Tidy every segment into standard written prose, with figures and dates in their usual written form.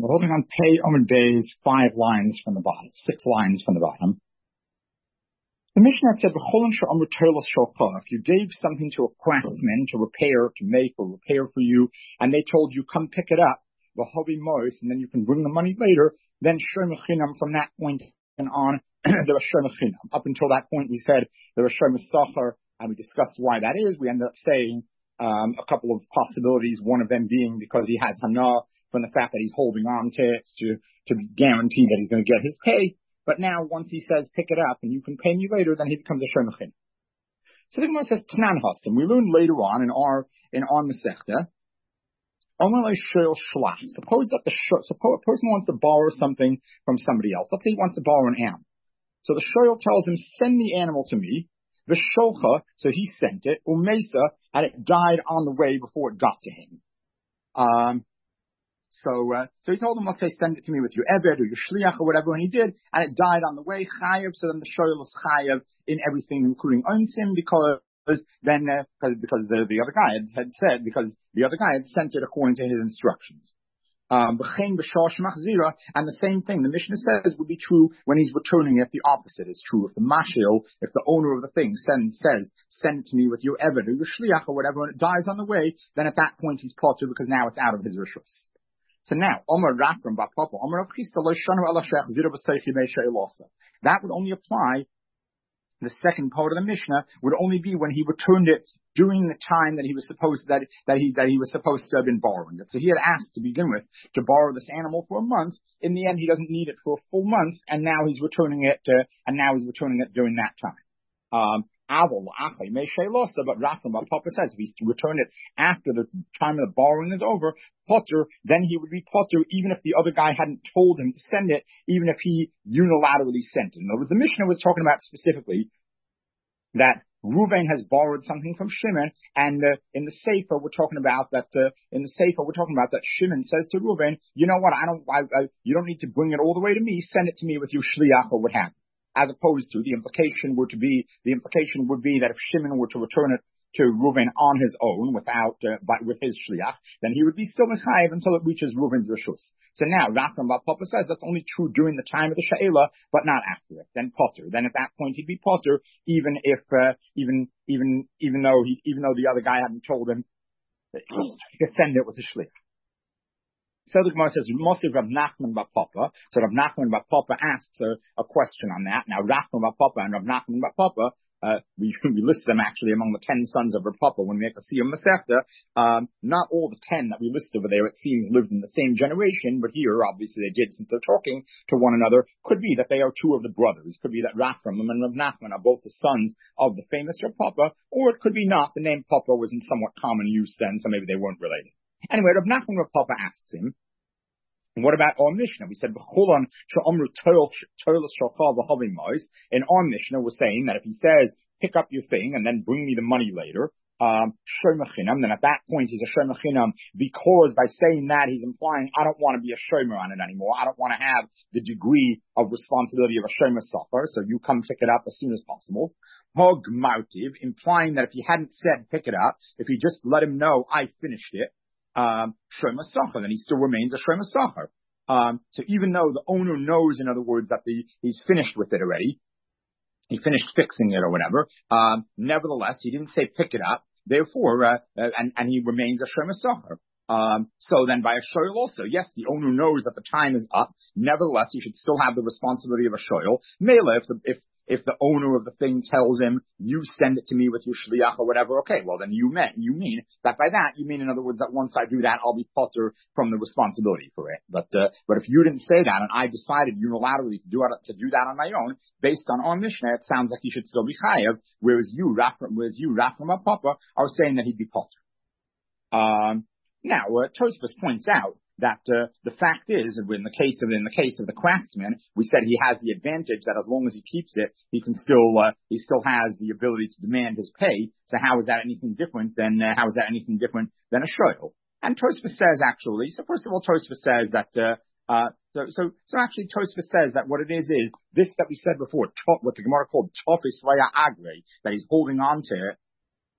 We're holding on Pei Omen Bay's 5 lines from the bottom, 6 lines from the bottom. The Mishnah said, if you gave something to a craftsman to repair, to make or repair for you, and they told you, come pick it up, and then you can bring the money later, then from that point and on, there was Shem. Up until that point, we said there was Shem Sachar, and we discussed why that is. We ended up saying a couple of possibilities, one of them being because he has Hana from the fact that he's holding on to it to guarantee that he's going to get his pay. But now, once he says, pick it up and you can pay me later, then he becomes a Shem. So the Gemara says, Tanan Hasim. We learned later on in our Masechta, suppose that a person wants to borrow something from somebody else. Let's say he wants to borrow an animal. So the shoyl tells him, send the animal to me. The sholcha, so he sent it. Umesa, and it died on the way before it got to him. So he told him, let's say, send it to me with your eved or your shliach or whatever, and he did, and it died on the way. Chayav. So then the shoyl is chayav in everything, including onsim, because the other guy had said, because the other guy had sent it according to his instructions. And the same thing the Mishnah says would be true when he's returning it. The opposite is true. If the mashil, if the owner of the thing says, send it to me with your eved or your shliach or whatever, and it dies on the way, then at that point he's potter because now it's out of his rishus. So now, that would only apply. The second part of the Mishnah would only be when he returned it during the time that he was supposed that he was supposed to have been borrowing it. So he had asked to begin with to borrow this animal for a month. In the end, he doesn't need it for a full month, and now he's returning it. During that time. But Rafram Papa says if he's to return it after the time of the borrowing is over, potter, then he would be potter even if the other guy hadn't told him to send it, even if he unilaterally sent it. In other words, the Mishnah was talking about specifically that Reuven has borrowed something from Shimon, and in the Sefer we're talking about that. That Shimon says to Reuven, you know what? You don't need to bring it all the way to me. Send it to me with your shliach or what have you. As opposed to the implication would be that if Shimon were to return it to Reuven on his own with his shliach, then he would be still mechayev until it reaches Reuven's rishus. So now Rafram Bar Papa says that's only true during the time of the she'ela, but not after it. Then potter. Then at that point he'd be potter, even though the other guy hadn't told him to send it with his shliach. So the Gemara says, mostly Rav Nachman Bar Papa. So Rav Nachman Bar Papa asks a question on that. Now, Rav Nachman Bar Papa and Rav Nachman Bar Papa, we list them actually among the 10 sons of Rav Papa when we make a Siyum Masechta. Not all the 10 that we list over there, it seems, lived in the same generation, but here, obviously, they did since they're talking to one another. Could be that they are 2 of the brothers. Could be that Rafram and Rav Nachman are both the sons of the famous Rav Papa, or it could be not. The name Papa was in somewhat common use then, so maybe they weren't related. Anyway, Rav Nachman Rav Papa asks him, what about our Mishnah? We said, in our Mishnah, we're saying that if he says, pick up your thing and then bring me the money later, then at that point he's a shomachinam, because by saying that he's implying, I don't want to be a shomer on it anymore. I don't want to have the degree of responsibility of a shomer suffer, so you come pick it up as soon as possible. Hog moutiv, implying that if he hadn't said pick it up, if he just let him know I finished it, Shema Sachar, then he still remains a Shema Sachar. So even though the owner knows, in other words, that he's finished with it already, he finished fixing it or whatever, nevertheless, he didn't say pick it up, therefore, and he remains a Shema Sachar. So then by a shoyl also, yes, the owner knows that the time is up, nevertheless, he should still have the responsibility of a shoyl. Mela, if the owner of the thing tells him, you send it to me with your shliach or whatever, okay, well then you mean that by that, you mean in other words that once I do that, I'll be potter from the responsibility for it. But if you didn't say that and I decided unilaterally to do that on my own, based on our Mishnah, it sounds like he should still be chayav, whereas you, Rafram Papa, are saying that he'd be potter. Now, Tosfos points out that the fact is, in the case of the craftsman, we said he has the advantage that as long as he keeps it, he still has the ability to demand his pay. So how is that anything different than a shoyl? And Tosfos says actually. So first of all, Tosfos says that. So actually, Tosfos says that what it is this that we said before, what the Gemara called tofis vaya agre, that he's holding on to it.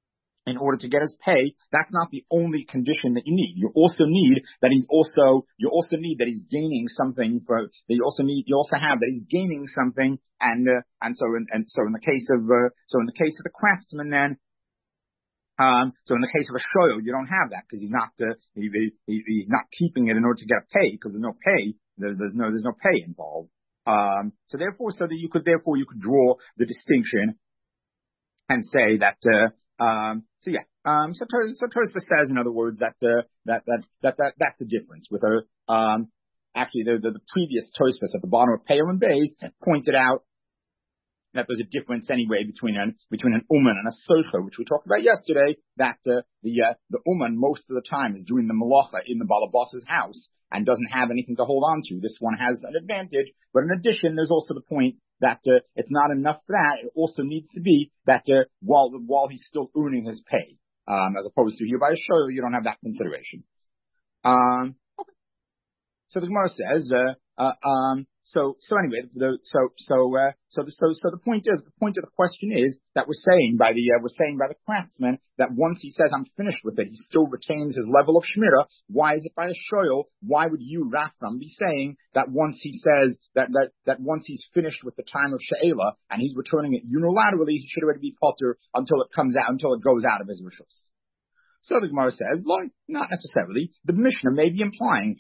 in order to get his pay, that's not the only condition that you need. You also need that he's gaining something you also have that he's gaining something, and so in the case of the craftsman then, so in the case of a shoyl, you don't have that because he's not keeping it in order to get a pay, because there's no pay, there's no pay involved. So you could draw the distinction and say that, so Tosfos says, in other words, that's the difference with actually the previous Tosfos at the bottom of Peah and Beis pointed out that there's a difference anyway between an uman and a socher, which we talked about yesterday, that the uman most of the time is doing the malacha in the balabas's house and doesn't have anything to hold on to. This one has an advantage, but in addition, there's also the point that it's not enough for that. It also needs to be that while he's still earning his pay, as opposed to here by a show, you don't have that consideration. Okay. So the Gemara says, so anyway, the point of the question is that we're saying by the craftsman that once he says I'm finished with it, he still retains his level of shmirah. Why is it by a shoyl? Why would you, Rafram, be saying that once he says that once he's finished with the time of she'ela and he's returning it unilaterally, he should already be potter until it goes out of his rishus? So the Gemara says, not necessarily. The Mishnah may be implying,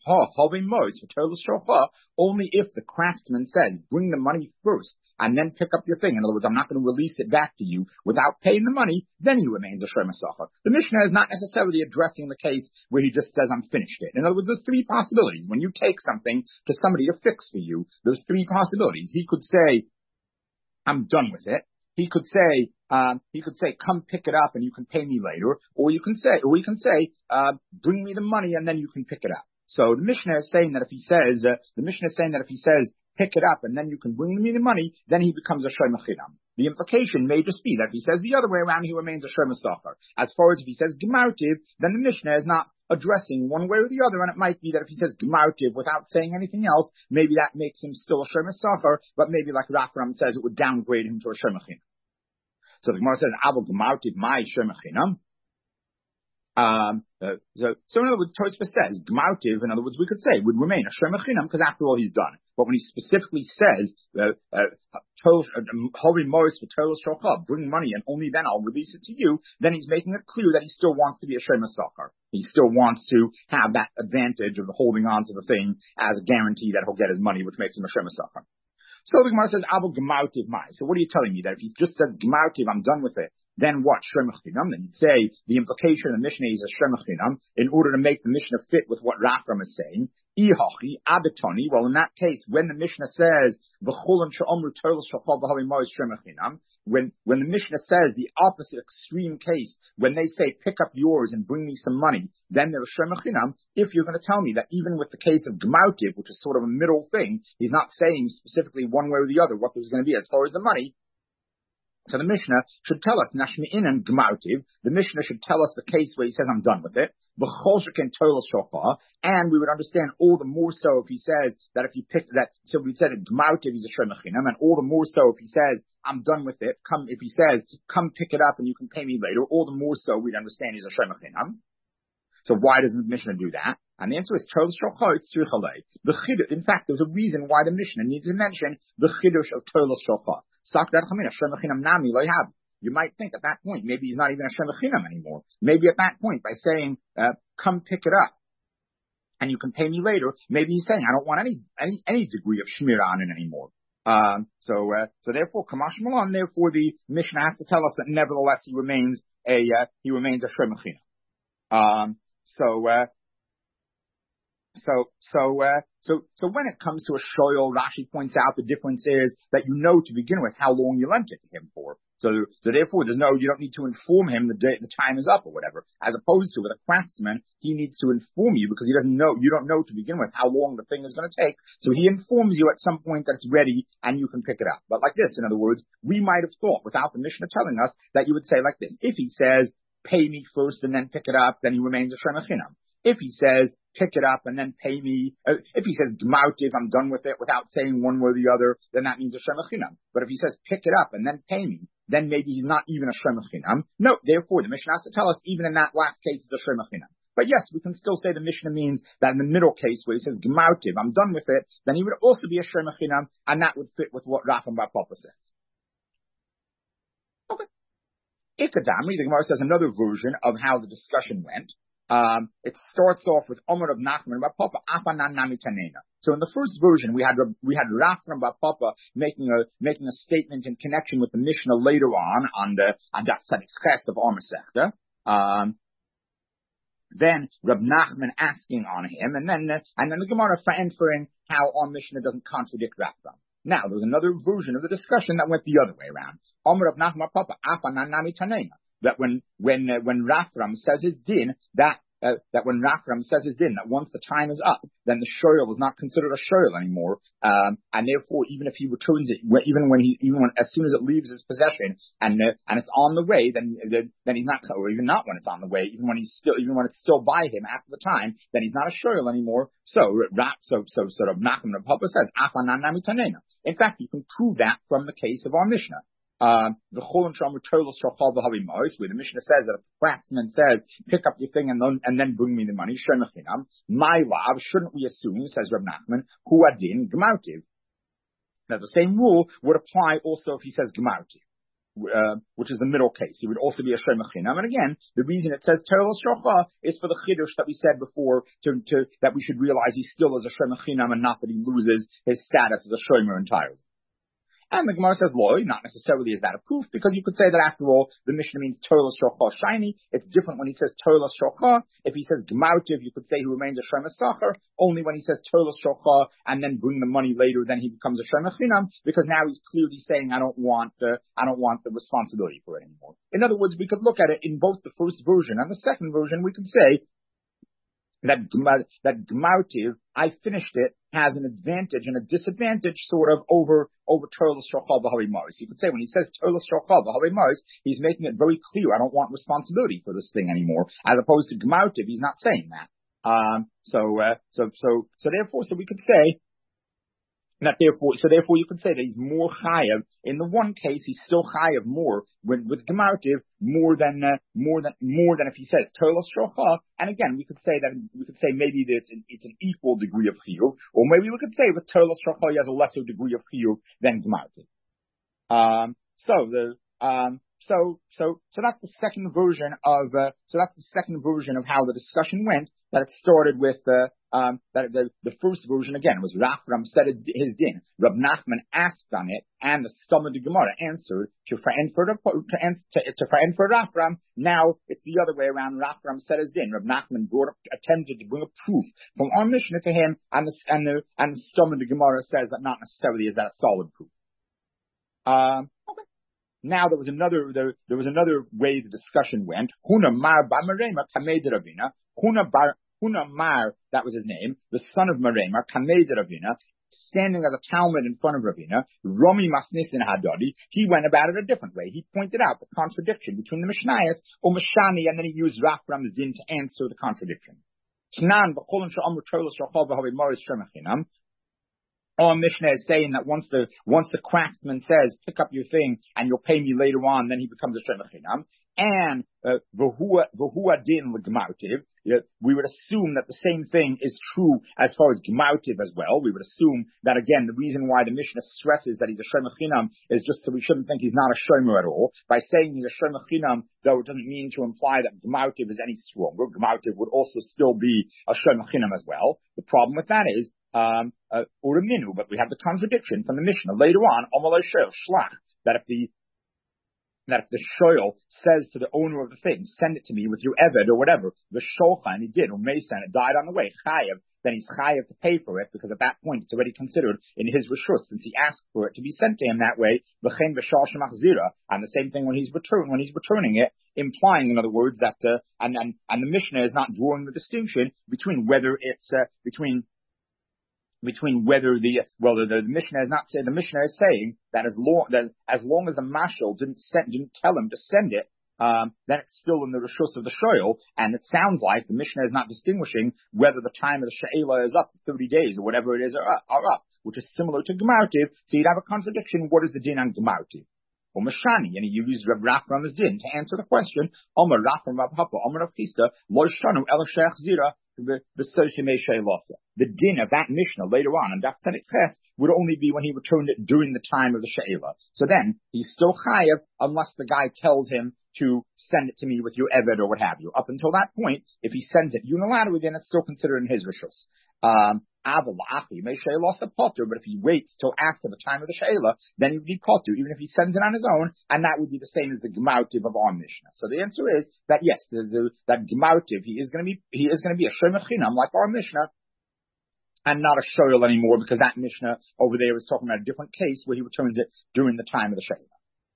only if the craftsman says, bring the money first and then pick up your thing. In other words, I'm not going to release it back to you without paying the money, then he remains a shomer sacher. The Mishnah is not necessarily addressing the case where he just says, I'm finished it. In other words, there's three possibilities. When you take something to somebody to fix for you, there's three possibilities. He could say, I'm done with it. He could say, come pick it up and you can pay me later, or he can say, bring me the money and then you can pick it up. So the Mishnah is saying that if he says, pick it up and then you can bring me the money, then he becomes a shomer chinam. The implication may just be that if he says the other way around, he remains a shomer sacher. As far as if he says gemartiv, then the Mishnah is not addressing one way or the other, and it might be that if he says gemartiv without saying anything else, maybe that makes him still a shomer sacher, but maybe like Rafram says, it would downgrade him to a shomer chinam. So the Gemara says, "Avo gemartiv my shomer chinam." So in other words, Tosfos says gemartiv. In other words, we could say would remain a shomer chinam because after all he's done. But when he specifically says holy moris for tolos shocha, bring money and only then I'll release it to you, then he's making it clear that he still wants to be a shomer sacher. He still wants to have that advantage of holding on to the thing as a guarantee that he'll get his money, which makes him a shomer sacher. So the Gemara says, Avo gemartiv mai. So what are you telling me? That if he just said gemartiv, I'm done with it, then what? Shomer chinam. Then you'd say the implication of the Mishnah is a shomer chinam in order to make the Mishnah fit with what Rafram is saying. Ihachi adatoni. Well, in that case, when the Mishnah says v'chulam she'omru tolos shachal b'hali mois shomer chinam, when the Mishnah says the opposite extreme case, when they say pick up yours and bring me some money, then there's shomer chinam. If you're going to tell me that even with the case of gemartiv, which is sort of a middle thing, he's not saying specifically one way or the other what there's going to be as far as the money. So the Mishnah should tell us, Nashmi'in and Gemartiv, the Mishnah should tell us the case where he says, I'm done with it, and we would understand all the more so if he says that if you pick that, so we said at Gemartiv he's a shomer chinam, and all the more so if he says, I'm done with it, if he says, come pick it up and you can pay me later, all the more so we'd understand he's a shomer chinam. So why doesn't the Mishnah do that? And the answer is, in fact, there's a reason why the Mishnah needs to mention the chidush of tolos shocha. You might think at that point, maybe he's not even a shomer chinam anymore. Maybe at that point, by saying, come pick it up and you can pay me later, maybe he's saying, I don't want any degree of shmirah on it anymore. So therefore, Kamash Malon, therefore the Mishnah has to tell us that nevertheless he remains a shomer chinam. So when it comes to a shoyl, Rashi points out the difference is that you know to begin with how long you lent it to him for. So therefore you don't need to inform him the time is up or whatever. As opposed to with a craftsman, he needs to inform you because you don't know to begin with how long the thing is going to take. So he informs you at some point that it's ready and you can pick it up. But like this, in other words, we might have thought without the Mishnah telling us that you would say like this. If he says, pay me first and then pick it up, then he remains a shomer chinam. If he says, pick it up and then pay me, if he says, gemartiv, I'm done with it, without saying one way or the other, then that means a shomer chinam. But if he says, pick it up and then pay me, then maybe he's not even a Shomer Chinam. No, therefore the Mishnah has to tell us even in that last case it's a Shomer Chinam. But yes, we can still say the Mishnah means that in the middle case where he says Gemautiv, I'm done with it, then he would also be a Shomer Chinam, and that would fit with what Rafam Bar Papa says. Okay. Ikadamri, the Gemara says another version of how the discussion went. It starts off with Omer of Nachman Bar Papa Apanan Nami Tanena. So in the first version, we had Rafam Bar Papa making a statement in connection with the Mishnah later on Daf Tzadik Ches of Omer Sechta. Then Rab Nachman asking on him, and then the Gemara answering how our Mishnah doesn't contradict Rafam. Now there was another version of the discussion that went the other way around. Omer of Nachman Bar Papa Apanan Nami Tanena. That when Rafram says his din, that once the time is up, then the shoyl is not considered a shoyl anymore, and therefore even if he returns it, even when as soon as it leaves his possession and it's on the way, then he's not, or even not when it's on the way, even when it's still by him after the time, then he's not a shoyl anymore. So sort of Nachman of Papa says Afanan Nami Tanena. In fact, you can prove that from the case of our Mishnah. Where the Mishnah says that if the craftsman says, pick up your thing and then bring me the money, my love, shouldn't we assume, says Reb Nachman, hu adin gemautiv. Now the same rule would apply also if he says gemautiv, which is the middle case. He would also be a shomer chinam. And again, the reason it says terelos shocha is for the chiddush that we said before, that we should realize he still is a shomer chinam and not that he loses his status as a shomer entirely. And the Gemara says, loy, not necessarily is that a proof, because you could say that after all, the Mishnah means Torah Shocha shiny. It's different when he says Torah Shocha. If he says Gemautiv, you could say he remains a Shomer Sacher. Only when he says Torah Shocha and then bring the money later, then he becomes a Shomer Chinam, because now he's clearly saying, I don't want the responsibility for it anymore. In other words, we could look at it in both the first version and the second version. We could say that Gemautiv, I finished it, has an advantage and a disadvantage sort of over Torah Shocha B'Hari Maris. You could say when he says Torah Shocha B'Hari Maris, he's making it very clear, I don't want responsibility for this thing anymore, as opposed to Gemautiv, he's not saying that. So therefore, we could say that therefore you could say that he's more chayav. In the one case, he's still chayav more with Gemautiv more than if he says Torah Shocha. And again, we could say maybe that it's an equal degree of chiyuv, or maybe we could say with Torah Shocha he has a lesser degree of chiyuv than Gemautiv. So that's the second version of how the discussion went. That it started with the first version again was Rafram said his din. Rab Nachman asked on it, and the Stomach of the Gemara answered to Rafram. Now it's the other way around. Rafram said his din. Rab Nachman attempted to bring a proof from our Mishnah to him, and the Stomach of the Gemara says that not necessarily is that a solid proof. Okay. Now there was another way the discussion went. Huna Mar Bar Merema Kamei de Ravina. Huna Mar, that was his name, the son of Merema, Kamei de Ravina, standing as a Talmud in front of Ravina, Romi Masnisin Hadadi, he went about it a different way. He pointed out the contradiction between the Mishnayos or Mashani, and then he used Rafram's din to answer the contradiction. Our Mishnah is saying that once the craftsman says, pick up your thing and you'll pay me later on, then he becomes a Shomer Chinam. And v'hua din l'gemautiv, we would assume that the same thing is true as far as gemautiv as well. We would assume that again, the reason why the Mishnah stresses that he's a Shomer Chinam is just so we shouldn't think he's not a Shomer at all. By saying he's a Shomer Chinam, though it doesn't mean to imply that gemautiv is any stronger. Gemautiv would also still be a Shomer Chinam as well. The problem with that is uraminu, but we have the contradiction from the Mishnah later on, Omalei Shoel Shlach, that if the shoyl says to the owner of the thing, send it to me with your eved or whatever, the sholcha, and he did, or Mesa, and it died on the way, chayev, then he's chayev to pay for it, because at that point it's already considered in his reshus, since he asked for it to be sent to him that way, v'chein v'shal shemach zira, and the same thing when he's returning it, implying, in other words, that, and the Mishnah is not drawing the distinction between whether it's, between whether the Mishnah is not saying, the Mishnah is saying that as long as the mashal didn't tell him to send it, then it's still in the reshus of the shoyl, and it sounds like the Mishnah is not distinguishing whether the time of the she'ela is up 30 days or whatever it is are up, which is similar to Gemautiv. So you'd have a contradiction. What is the din on Gemautiv? or Mashani, and he used Rav Rafram's din to answer the question. Omer Rafram Rav Papa, Omer Rav Chisda, Lo Shanu El Sheikh Zira. The din of that Mishnah later on Daf Tzedek Ches would only be when he returned it during the time of the She'ela. So then he's still chayav unless the guy tells him to send it to me with your Eved or what have you. Up until that point, if he sends it unilaterally, then it's still considered in his rishus. But if he waits till after the time of the She'ela, then he would be potter, even if he sends it on his own, and that would be the same as the Gemautiv of our Mishnah. So the answer is that yes, that Gemautiv, he is going to be a Shemach Chinam like our Mishnah, and not a Shoyal anymore, because that Mishnah over there is talking about a different case where he returns it during the time of the She'ela.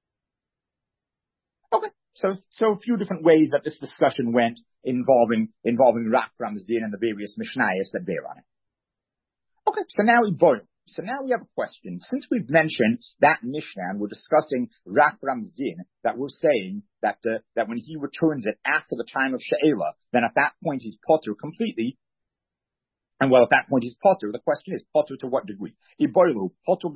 Okay. So a few different ways that this discussion went involving Rafram's din and the various Mishnayos that bear on it. Okay, so now we have a question. Since we've mentioned that Mishnah and we're discussing Rafram's din, that we're saying that when he returns it after the time of She'ela, then at that point he's potter completely. And well, at that point he's potter. The question is, potter to what degree? Do we mean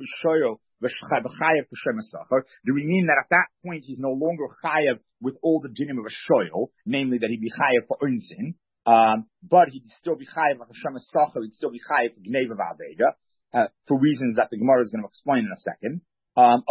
that at that point he's no longer chayav with all the dinim of a shoyl, namely that he'd be chayav for unsin, but he'd still be chayav like a shemas sacher, he'd still be chayav for gneva v'aveda, for reasons that the Gemara is going to explain in a second. Or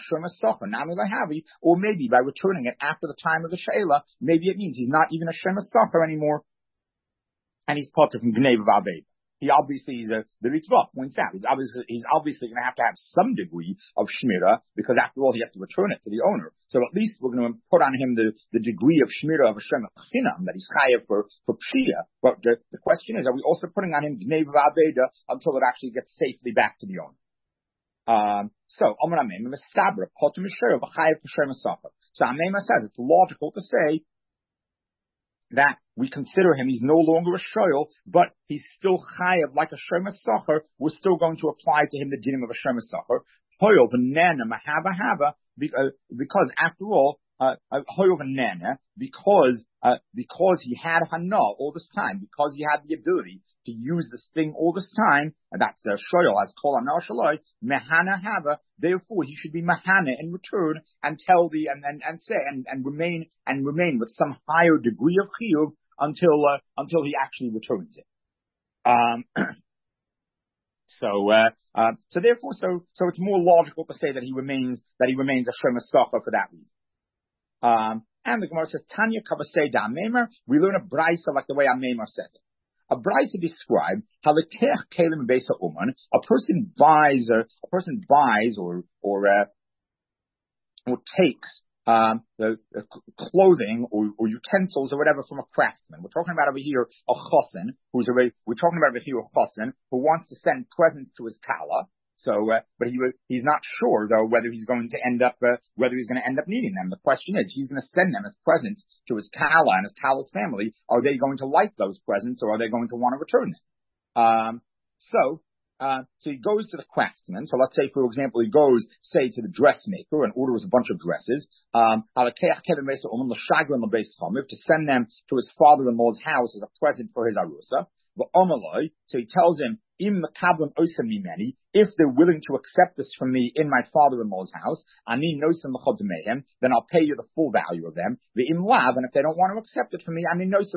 maybe by returning it after the time of the She'ela, maybe it means he's not even a shemas sacher anymore, and he's potter from gneva v'aveda. He obviously, the Ritva points out, he's obviously going to have some degree of shmira, because after all, he has to return it to the owner. So at least we're going to put on him the degree of shmira of a shemach chinam, that he's chayav for pshia. But the question is, are we also putting on him gneva v'aveda until it actually gets safely back to the owner? So Amram Mistabra potter mishayav v'chayav for shemach sacher. So Amema says it's logical to say that we consider him, he's no longer a shoyl, but he's still chayav like a shemas sacher. We're still going to apply to him the dinim of a shemas sacher. Hoyov nana mahava because after all, hoyov nana because he had hana all this time, because he had the ability to use this thing all this time, and that's the shoyl as kol anar shaloi mehana hava. Therefore, he should be mahana in return and tell the and say and remain with some higher degree of chiyuv until he actually returns it. So therefore, it's more logical to say that he remains a shemas sacher for that reason. And the Gemara says Tanya Kavasei Da Meimer. We learn a brisa like the way Meimer says it. A brisa described how the Halakech Kelim Beisa Uman, a person buys or takes the clothing or utensils or whatever from a craftsman. We're talking about over here a chosin who wants to send presents to his kala. So, but he's not sure though whether he's going to end up needing them. The question is, he's going to send them as presents to his kala and his kala's family. Are they going to like those presents, or are they going to want to return them? So he goes to the craftsman. So let's say, for example, he goes, say, to the dressmaker and orders a bunch of dresses. To send them to his father-in-law's house as a present for his arusa. So he tells him, if they're willing to accept this from me in my father-in-law's house, then I'll pay you the full value of them. And if they don't want to accept it from me,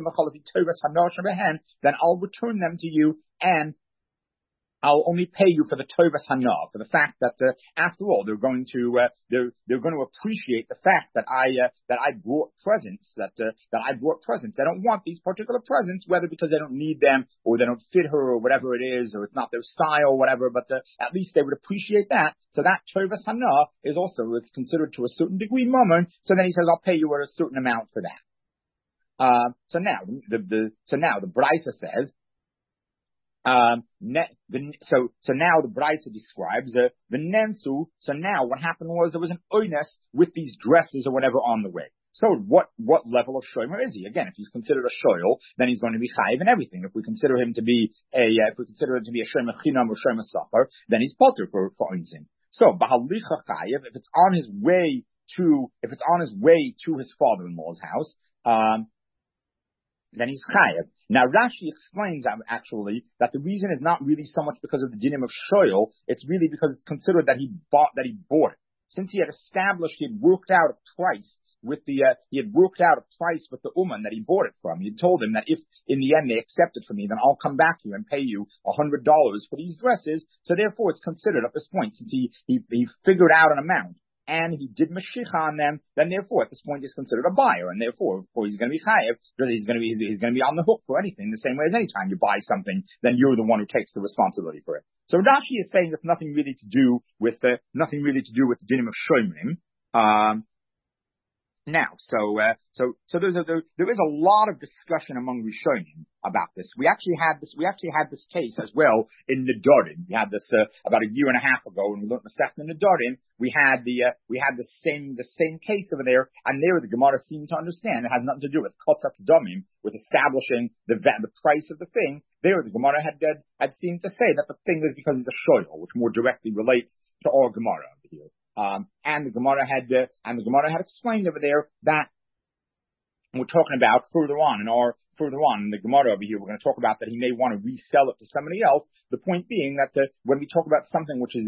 then I'll return them to you, and I'll only pay you for the tovas hana, for the fact that after all they're going to appreciate the fact that I brought presents, that I brought presents. They don't want these particular presents, whether because they don't need them or they don't fit her or whatever it is, or it's not their style or whatever. But at least they would appreciate that. So that tovas hana it's considered to a certain degree mammon. So then he says, I'll pay you a certain amount for that. So now the Brisa says. So now the Brisa describes the Nensu. So now what happened was there was an oinus with these dresses or whatever on the way. So what level of shomer is he? Again, if he's considered a shoyl, then he's going to be chayiv in everything. If we consider him to be a shomer chinam or shomer sacher, then he's potter for oinsin. So bahalicha chayiv, if it's on his way to his father-in-law's house, then he's chayav. Now Rashi explains actually that the reason is not really so much because of the dinim of shoyl, it's really because it's considered that he bought it. since he had established, he had worked out a price with the, he had worked out a price with the Uman that he bought it from. He had told him that if in the end they accept it from me, then I'll come back to you and pay you $100 for these dresses. So therefore it's considered at this point, since he figured out an amount and he did mashicha on them, then therefore at this point he's considered a buyer, and therefore he's going to be chayev, because he's going to be on the hook for anything, the same way as any time you buy something, then you're the one who takes the responsibility for it. So Rashi is saying it's nothing really to do with the dinim of shoymrim. Now, so there is a lot of discussion among Rishonim about this. We actually had this case as well in Nedarim. We had this about a year and a half ago when we learned Masechta Nedarim. We had the same case over there, and there the Gemara seemed to understand it had nothing to do with kotzat damim, with establishing the price of the thing. There the Gemara had seemed to say that the thing is because it's a shoyl, which more directly relates to our Gemara over here. And the Gemara had explained over there that we're talking about further on in the Gemara over here, we're going to talk about that he may want to resell it to somebody else. The point being that when we talk about something which is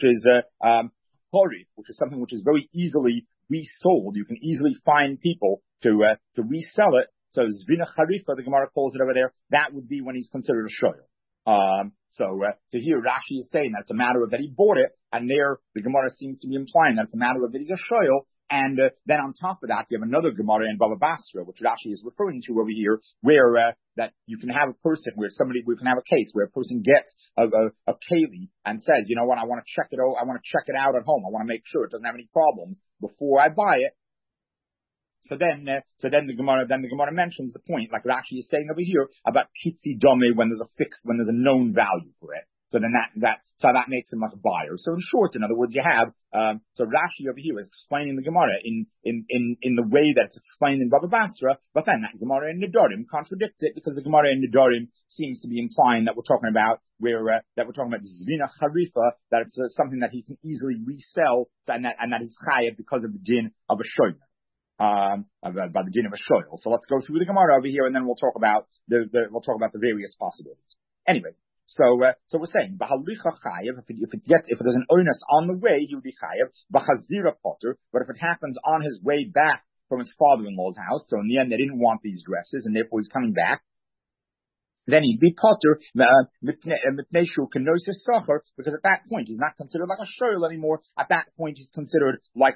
something which is very easily resold, you can easily find people to resell it. So Zvina Charifa, the Gemara calls it over there, that would be when he's considered a shoyl. So here Rashi is saying that it's a matter of that he bought it, and there the Gemara seems to be implying that it's a matter of that he's a shoyl. And then on top of that, you have another Gemara in Baba Basra, which Rashi is referring to over here, where that you can have a person we can have a case where a person gets a keli and says, you know what, I want to check it out at home. I want to make sure it doesn't have any problems before I buy it. So then the Gemara mentions the point, like Rashi is saying over here, about kitzi dome when there's a known value for it. So then that makes him like a buyer. So in short, in other words, you have, so Rashi over here is explaining the Gemara in the way that it's explained in Baba Basra, but then that Gemara in Nedarim contradicts it, because the Gemara in Nedarim seems to be implying that we're talking about Zvina Charifa, that it's something that he can easily resell, and that he's chayav because of the din of a shoymer. By the din of a shoyl. So let's go through the Gemara over here, and then we'll talk about the various possibilities. Anyway, so we're saying b'halicha chayev, if there's an onus on the way, he would be chayev. B'chazira potter, but if it happens on his way back from his father-in-law's house, so in the end they didn't want these dresses, and therefore he's coming back, then he'd be potter mitneshu kenosis sacher, because at that point he's not considered like a shoyl anymore. At that point he's considered like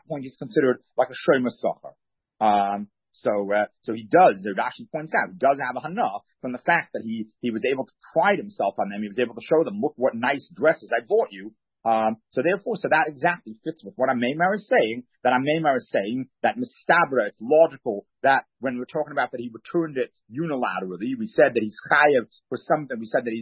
a shoyma sacher. So he does. Rashi points out he does have a hana from the fact that he was able to pride himself on them. He was able to show them, look what nice dresses I bought you. So that exactly fits with what Ameimar is saying. That Ameimar is saying that mistabra, it's logical that when we're talking about that he returned it unilaterally, we said that he's chayav for something. We said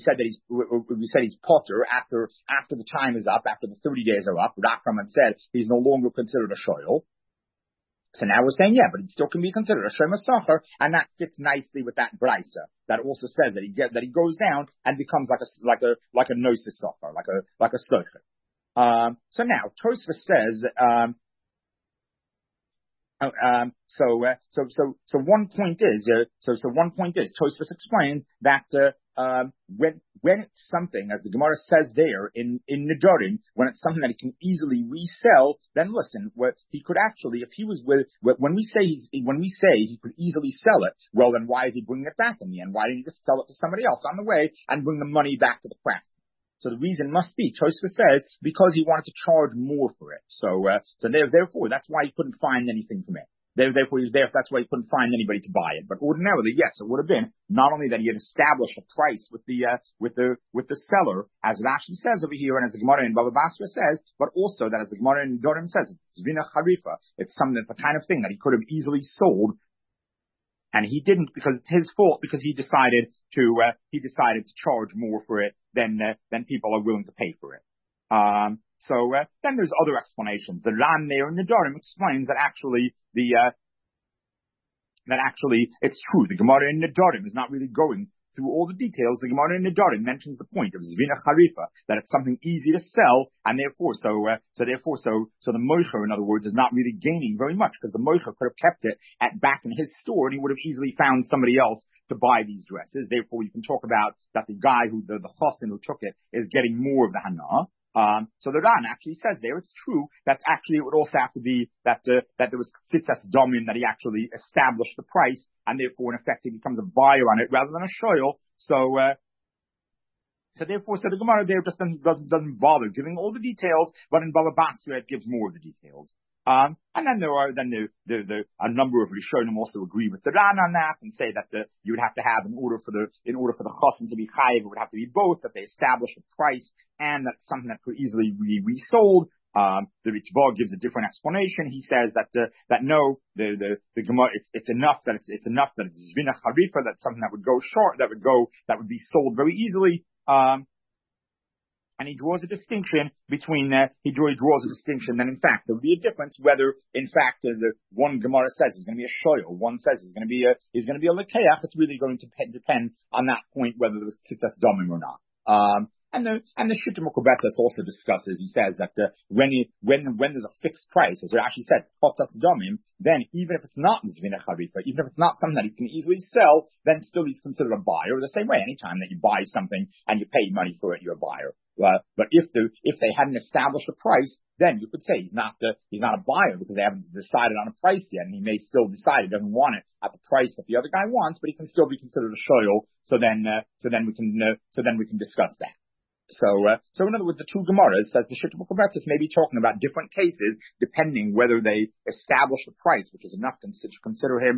he's potter after the time is up, after the 30 days are up. Rachman had said he's no longer considered a shoyl. So now we're saying, yeah, but it still can be considered a shema sacher, and that fits nicely with that brisa that also says that he goes down and becomes like a nosis sacher, like a socher. So now Tosfos says, so one point is Tosfos explained that when it's something, as the Gemara says there in Nedarim, when it's something that he can easily resell, then listen, he could actually, if he was when we say he could easily sell it, well then why is he bringing it back in the end? Why didn't he just sell it to somebody else on the way and bring the money back to the craftsman? So the reason must be, Tosfos says, because he wanted to charge more for it. So therefore, that's why he couldn't find anything from it. Therefore, that's why he couldn't find anybody to buy it. But ordinarily, yes, it would have been not only that he had established a price with the seller, as Rashi says over here, and as the Gemara in Baba Basra says, but also that as the Gemara in Nedarim says, it's Zvina Charifa. It's the kind of thing that he could have easily sold, and he didn't, because it's his fault, because he decided to charge more for it than people are willing to pay for it. So then there's other explanations. The Ran there in Nedarim explains that actually it's true. The Gemara in Nedarim is not really going through all the details. The Gemara in Nedarim mentions the point of Zvina Charifa, that it's something easy to sell, and therefore so the Moshe, in other words, is not really gaining very much, because the Moshe could have kept it back in his store, and he would have easily found somebody else to buy these dresses. Therefore, you can talk about that the guy the chassan who took it is getting more of the hana. So the Ran actually says there, it's true, that actually it would also have to be that there was tzitzas domim, that he actually established the price, and therefore in effect he becomes a buyer on it rather than a shoyl. So therefore, the Gemara there just doesn't bother giving all the details, but in Baba Basra it gives more of the details. And then there are a number of Rishonim also agree with the Ran on that and say that you would have to have in order for the chassan to be chayiv, it would have to be both, that they establish a price and that's something that could easily be resold. The Ritva gives a different explanation. He says that no, the Gemara, it's enough that it's zvina charifa, that's something that would go short, that would be sold very easily. And he draws a distinction between he draws a distinction. Then in fact there would be a difference whether in fact the one Gemara says is going to be a shoyl, one says is going to be a lekeach. It's really going to depend on that point whether there was tzitzas domim or not. And the Shita Mokobetas also discusses. He says that when there's a fixed price, as it actually said, chotzat domim, then even if it's not zvina charifa, even if it's not something that you can easily sell, then still he's considered a buyer. The same way, anytime that you buy something and you pay money for it, you're a buyer. But if they hadn't established a price, then you could say he's not a buyer because they haven't decided on a price yet, and he may still decide he doesn't want it at the price that the other guy wants, but he can still be considered a shoyl. So then we can discuss that. So in other words, the two Gemaras, says the Shita Mokobetas, may be talking about different cases depending whether they establish the price, which is enough to consider him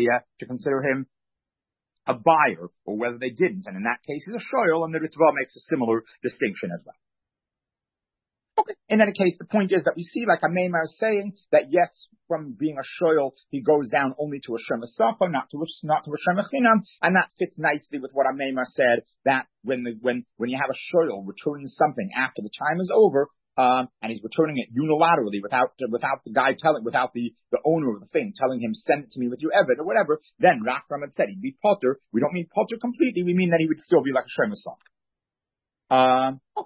a buyer, or whether they didn't, and in that case he's a shoyl, and the Ritva makes a similar distinction as well. Okay. In any case, the point is that we see, like Ameimar is saying, that yes, from being a shoyl, he goes down only to a shema safa, not to a shema chinam, and that fits nicely with what Ameimar said, that when you have a shoyl returning something after the time is over, and he's returning it unilaterally without the owner of the thing telling him, send it to me with your evet or whatever, then Rachram had said he'd be potter. We don't mean potter completely, we mean that he would still be like a shema safa. Okay.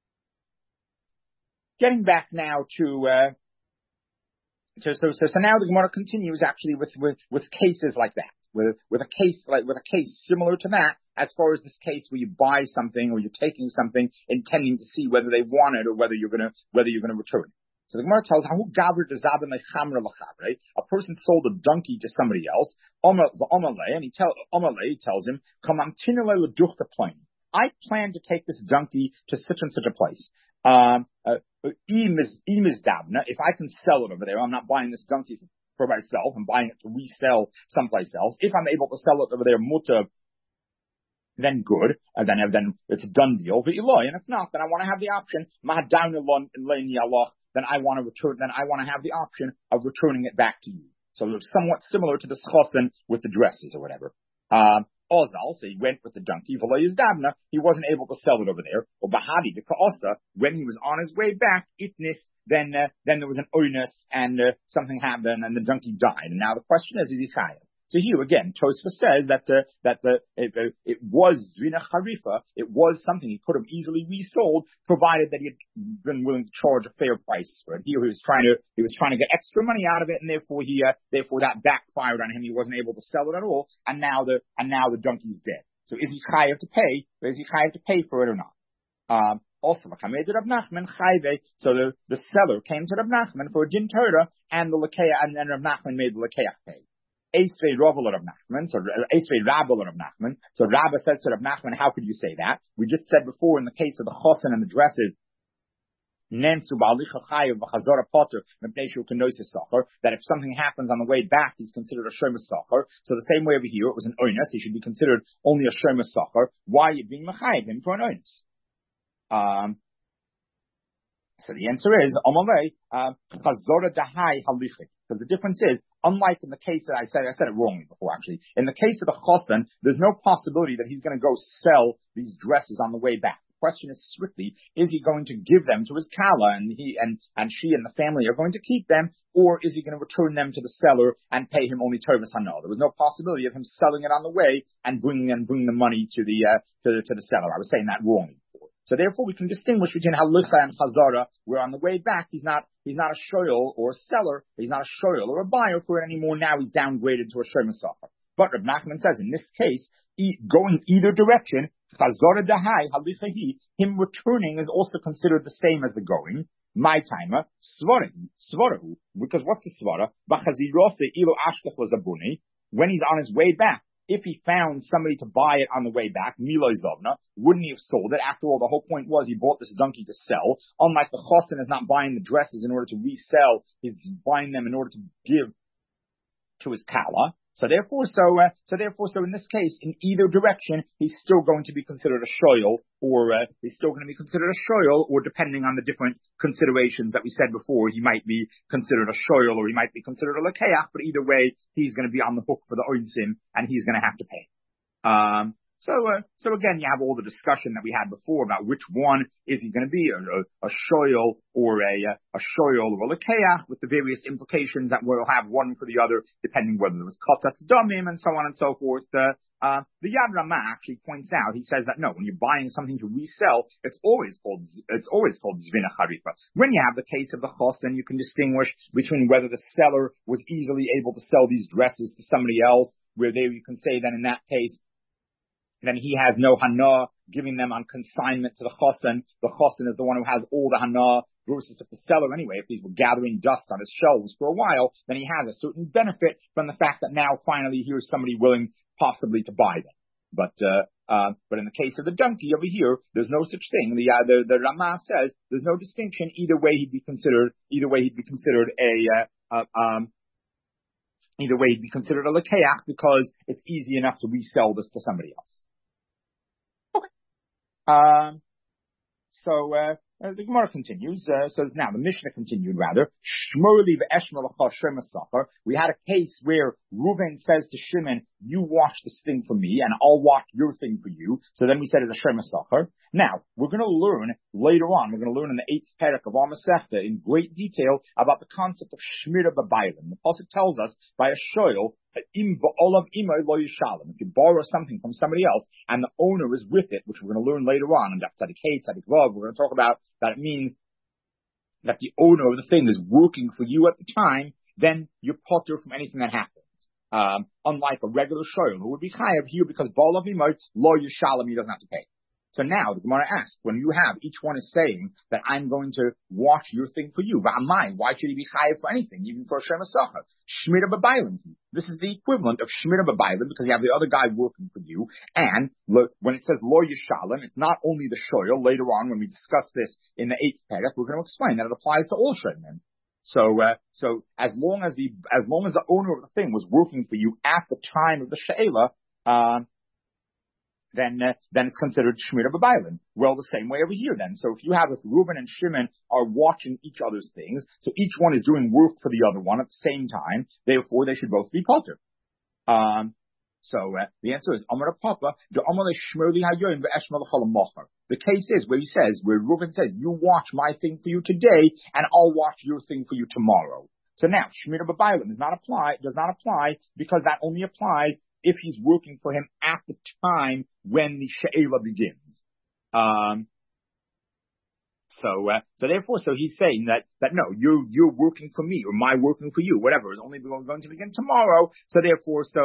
Getting back now to now the Gemara continues actually with cases like that, with a case similar to that, as far as this case where you buy something or you're taking something intending to see whether they want it or whether you're gonna return it. So the Gemara tells a person sold a donkey to somebody else, and he tells him, I plan to take this donkey to such and such a place. If I can sell it over there, I'm not buying this donkey for myself, I'm buying it to resell someplace else. If I'm able to sell it over there, muta, then good, and then it's a done deal. And if not, then I want to have the option. Then I want to have the option of returning it back to you. So it's somewhat similar to the chassan with the dresses or whatever. Ozal, so he went with the donkey, he wasn't able to sell it over there. Or Bahadi, the Ka'asa, when he was on his way back, Itnis, then there was an oinus, and something happened, and the donkey died. And now the question is he chayav? So here again, Tosfos says that it was zvina charifa, it was something he could have easily resold, provided that he had been willing to charge a fair price for it. Here he was trying to get extra money out of it, and therefore that backfired on him. He wasn't able to sell it at all, and now the donkey's dead. So is he chayav to pay? Or is he chayav to pay for it or not? Also, so the seller came to Rav Nachman for a din Torah, and the Lakeah, and then Rav Nachman made the Lakeah pay. Esrei Rabbah Rav Nachman, so Esrei Rabbah Rav Nachman. So Rabbah said to Rav Nachman, how could you say that? We just said before in the case of the chassan and the dresses, that if something happens on the way back, he's considered a shema sacher. So the same way over here, it was an oinus, he should be considered only a shema sacher. Why are you being machayev him for an oinus? So the answer is, because the difference is, unlike in the case that I said it wrongly before actually, in the case of the chassan, there's no possibility that he's going to go sell these dresses on the way back. The question is strictly, is he going to give them to his kala, and she and the family are going to keep them, or is he going to return them to the seller and pay him only Tovas Hanal? There was no possibility of him selling it on the way and bringing the money to the seller. I was saying that wrongly before. So therefore, we can distinguish between halicha and chazara, where on the way back he's not a shoyl or a seller, he's not a shoyl or a buyer for it anymore. Now he's downgraded to a shema sacher. But Rav Nachman says in this case, going either direction, Chazora dahai halichahi, him returning is also considered the same as the going. My timer, svarahu, because what's the svara? B'chazirose ilo ashkach lazabuni, when he's on his way back. If he found somebody to buy it on the way back, Miloi Zovna, wouldn't he have sold it? After all, the whole point was he bought this donkey to sell. Unlike the Chosin is not buying the dresses in order to resell, he's buying them in order to give to his Kala. So therefore, in this case, in either direction, he's still going to be considered a shoyl, or he's still going to be considered a shoyl, or depending on the different considerations that we said before, he might be considered a shoyl, or he might be considered a lakeach, but either way, he's going to be on the hook for the oinsim, and he's going to have to pay. So again, you have all the discussion that we had before about which one is he going to be, a shoyl or a shoyl or a lakeach, with the various implications that we'll have one for the other, depending whether it was katat damim and so on and so forth. The Yad Ramah actually points out, he says that no, when you're buying something to resell, it's always called zvina charifa. When you have the case of the chosin, you can distinguish between whether the seller was easily able to sell these dresses to somebody else, where there you can say that in that case, then he has no hana, giving them on consignment to the chosin. The chosin is the one who has all the hana, versus if the seller, anyway, if these were gathering dust on his shelves for a while, then he has a certain benefit from the fact that now finally here's somebody willing possibly to buy them. But in the case of the donkey over here, there's no such thing. The Ramah says there's no distinction. Either way he'd be considered a lakeach, because it's easy enough to resell this to somebody else. The Gemara continues. So now the Mishnah continued rather. Shmoli ve'eshma l'cha shema sacher. We had a case where Reuven says to Shimon, "You wash this thing for me, and I'll wash your thing for you." So then we said it's a shema sacher. Now we're going to learn later on. We're going to learn in the 8th perek of our Masechta in great detail about the concept of shmira b'baylim. The pasuk tells us by a shoyl, if you borrow something from somebody else and the owner is with it, which we're going to learn later on in Tzadik Hey, Tzadik Vav, we're going to talk about that it means that the owner of the thing is working for you at the time, then you're potter from anything that happens. Unlike a regular shoyl who would be chayav here because Baal Avimot, lo yishalem, he doesn't have to pay. So now the Gemara asks, when you have each one is saying that I'm going to watch your thing for you, why should he be chayav for anything, even for a shema sacher? Shmira b'baylim. This is the equivalent of shmira b'baylim, because you have the other guy working for you. And when it says lo yishalem, it's not only the shoyl. Later on, when we discuss this in the 8th perek, we're going to explain that it applies to all shoylim. So as long as the owner of the thing was working for you at the time of the she'ela, then it's considered shmira b'baylim. Well, the same way over here then. So if Reuben and Shimon are watching each other's things, so each one is doing work for the other one at the same time, therefore they should both be potter. The answer is Amar Papa, the case is where Reuben says, you watch my thing for you today, and I'll watch your thing for you tomorrow. So now, shmira b'baylim does not apply, because that only applies if he's working for him at the time when the she'ela begins. So he's saying that no, you're working for me, or my working for you, whatever, is only going to begin tomorrow. So therefore it's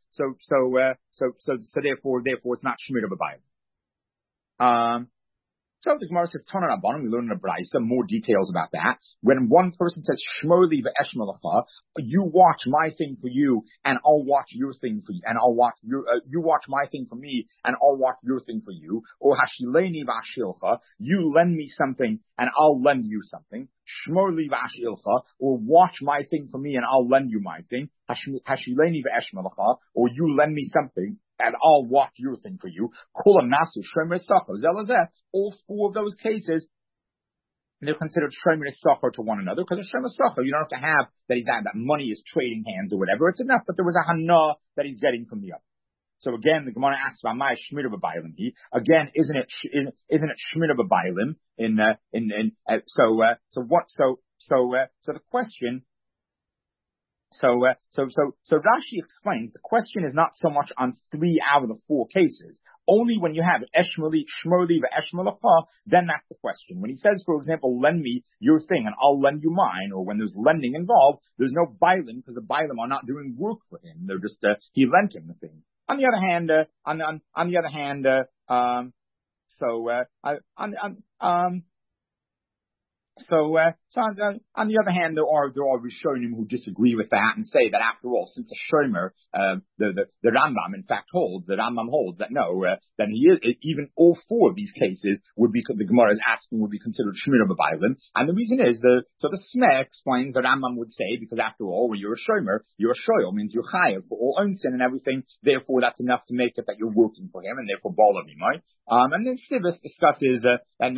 not shmira b'baylim. So the Gemara says, Tana Rabbanan, we learn in the Braisa more details about that. When one person says, Shmoli ve'eshma l'cha, you watch my thing for you, and I'll watch your thing for you, and I'll watch you watch my thing for me, and I'll watch your thing for you. Or Hashileni v'ashilcha, you lend me something, and I'll lend you something. Shmoli v'ashilcha, or watch my thing for me, and I'll lend you my thing. Hashileni ve'eshma l'cha, or you lend me something, and I'll watch your thing for you. All 4 of those cases, they're considered shomer sacher to one another, because a shomer sacher, you don't have to have that money is trading hands or whatever. It's enough that there was a hana that he's getting from the other. So again, the Gemara asks about my shmira b'baylim. Again, isn't it shmira b'baylim? So the question. So Rashi explains the question is not so much on 3 out of the 4 cases. Only when you have Eshmoli, Shmoli, Eshma l'cha, then that's the question. When he says, for example, lend me your thing and I'll lend you mine, or when there's lending involved, there's no bailim, because the bailim are not doing work for him. They're just, he lent him the thing. On the other hand, on the other hand, on the other hand, there are Rishonim who disagree with that and say that after all, since the Shomer, the Rambam in fact holds that no, that he is, even all four of these cases would be, the Gemara is asking, would be considered Shmira b'Bailim. And the reason is the Smeh explains the Rambam would say, because after all, when you're a Shomer, you're a Shoyel, means you're Chayav for all own sin and everything. Therefore, that's enough to make it that you're working for him, and therefore Bala B'mai. And then Sivis discusses, and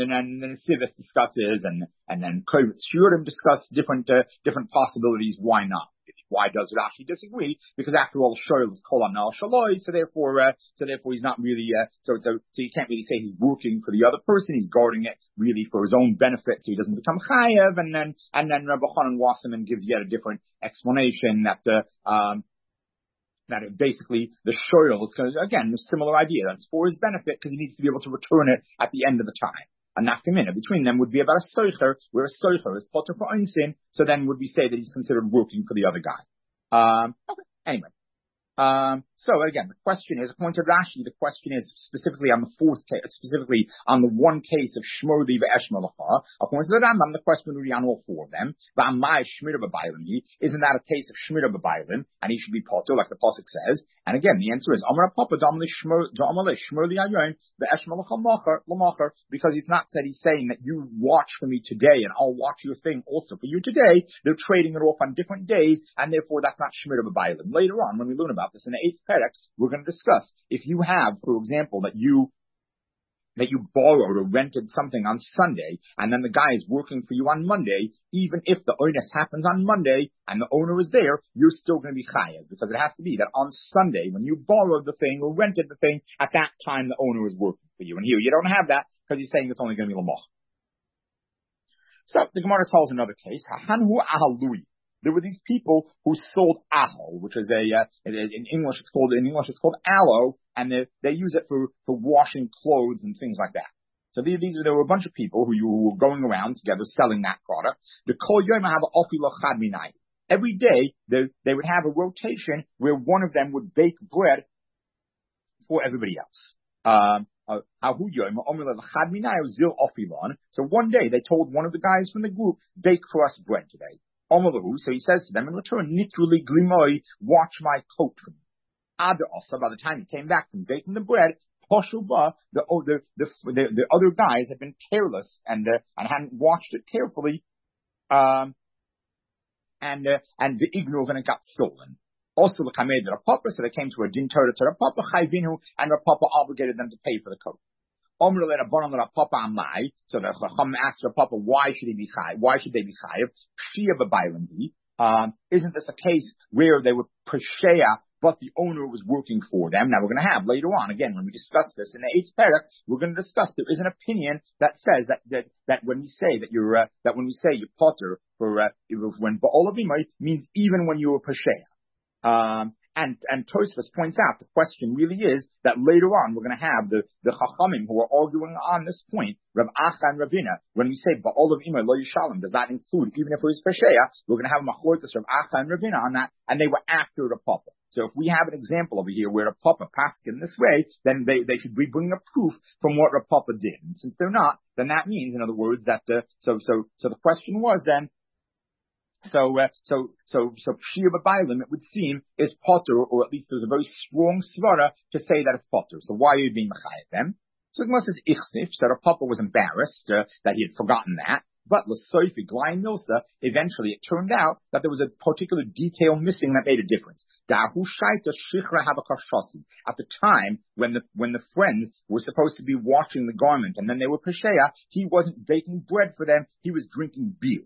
then Kovitz Shurim discuss different possibilities. Why not? Why does Rashi disagree? Because after all, Shoyel is Kol Anal Shaloi, so therefore he's not really, so you can't really say he's working for the other person. He's guarding it really for his own benefit, so he doesn't become Chayav. And then Rabbi Chanan Wasserman gives yet a different explanation that basically the Shoyel is going to, again, a similar idea. That's for his benefit because he needs to be able to return it at the end of the time. A nafkamina between them would be about a soicher, where a soicher is potter for own sin, so then would we say that he's considered working for the other guy? Okay, anyway. So again, the question is, according to Rashi, the question is specifically on the fourth case, specifically on the one case of Shmodi ve'eshmalacha. According to the Rambam, the question would be on all four of them. But my Shmira b'Bailim, isn't that a case of Shmira b'Bailim, and he should be potter, like the pasuk says? And again, the answer is Amar Papa Damli Shmodi Ayon ve'eshmalacha l'macher, because he's not said he's saying that you watch for me today and I'll watch your thing also for you today. They're trading it off on different days, and therefore that's not Shmira b'Bailim. Later on, when we learn about this in the 8th perek, we're going to discuss if you have, for example, that you borrowed or rented something on Sunday, and then the guy is working for you on Monday. Even if the onus happens on Monday and the owner is there, you're still going to be chayav, because it has to be that on Sunday, when you borrowed the thing or rented the thing, at that time the owner is working for you. And here you don't have that because he's saying it's only going to be lamach. So the Gemara tells another case. Hanhu ahalui. There were these people who sold ahal, which is in English it's called aloe, and they use it for washing clothes and things like that. So there were a bunch of people who were going around together selling that product. The kol yom have ofilo chad minai. Every day they would have a rotation where one of them would bake bread for everybody else. So one day they told one of the guys from the group, bake for us bread today. So he says to them in return, Nitruli glimoi, watch my coat for me. Also, by the time he came back from baking the bread, Poshuba, the other guys had been careless and hadn't watched it carefully, and the ignor and it got stolen. Also, the Kamed Rapapa, so they came to a din Torah to Rapapa, Chayvinu, and Rapapa obligated them to pay for the coat. So the Chacham asked Rapapa, why should they be chayav? Isn't this a case where they were Pesheya, but the owner was working for them? Now we're going to have later on, again, when we discuss this in the 8th perek, we're going to discuss there is an opinion that says that when we say that you're potter for when Ba'ol Avimai means even when you were Pesheya. And Tosfos points out the question really is that later on we're going to have the Chachamim who are arguing on this point, Rav Acha and Ravina. When we say Ba'ol of Imay Lo Yishalem, does that include even if it was Pesheya? We're going to have Machlokas Rav Acha and Ravina on that, and they were after the Papa. So if we have an example over here where a Papa passed in this way, then they should be bringing a proof from what Rav Papa did. And since they're not, then that means, in other words, that so the question was then. So Pshia b'Bailim, it would seem, is potter, or at least there's a very strong svara to say that it's potter. So why are you being mechayev them? So the Gemara says ichsif, so the Papa was embarrassed that he had forgotten that. But l'soifi glayin milsa, eventually it turned out that there was a particular detail missing that made a difference. Dahu shaita shichra habakashasi. At the time when the friends were supposed to be watching the garment and then they were pesheya, he wasn't baking bread for them; he was drinking beer.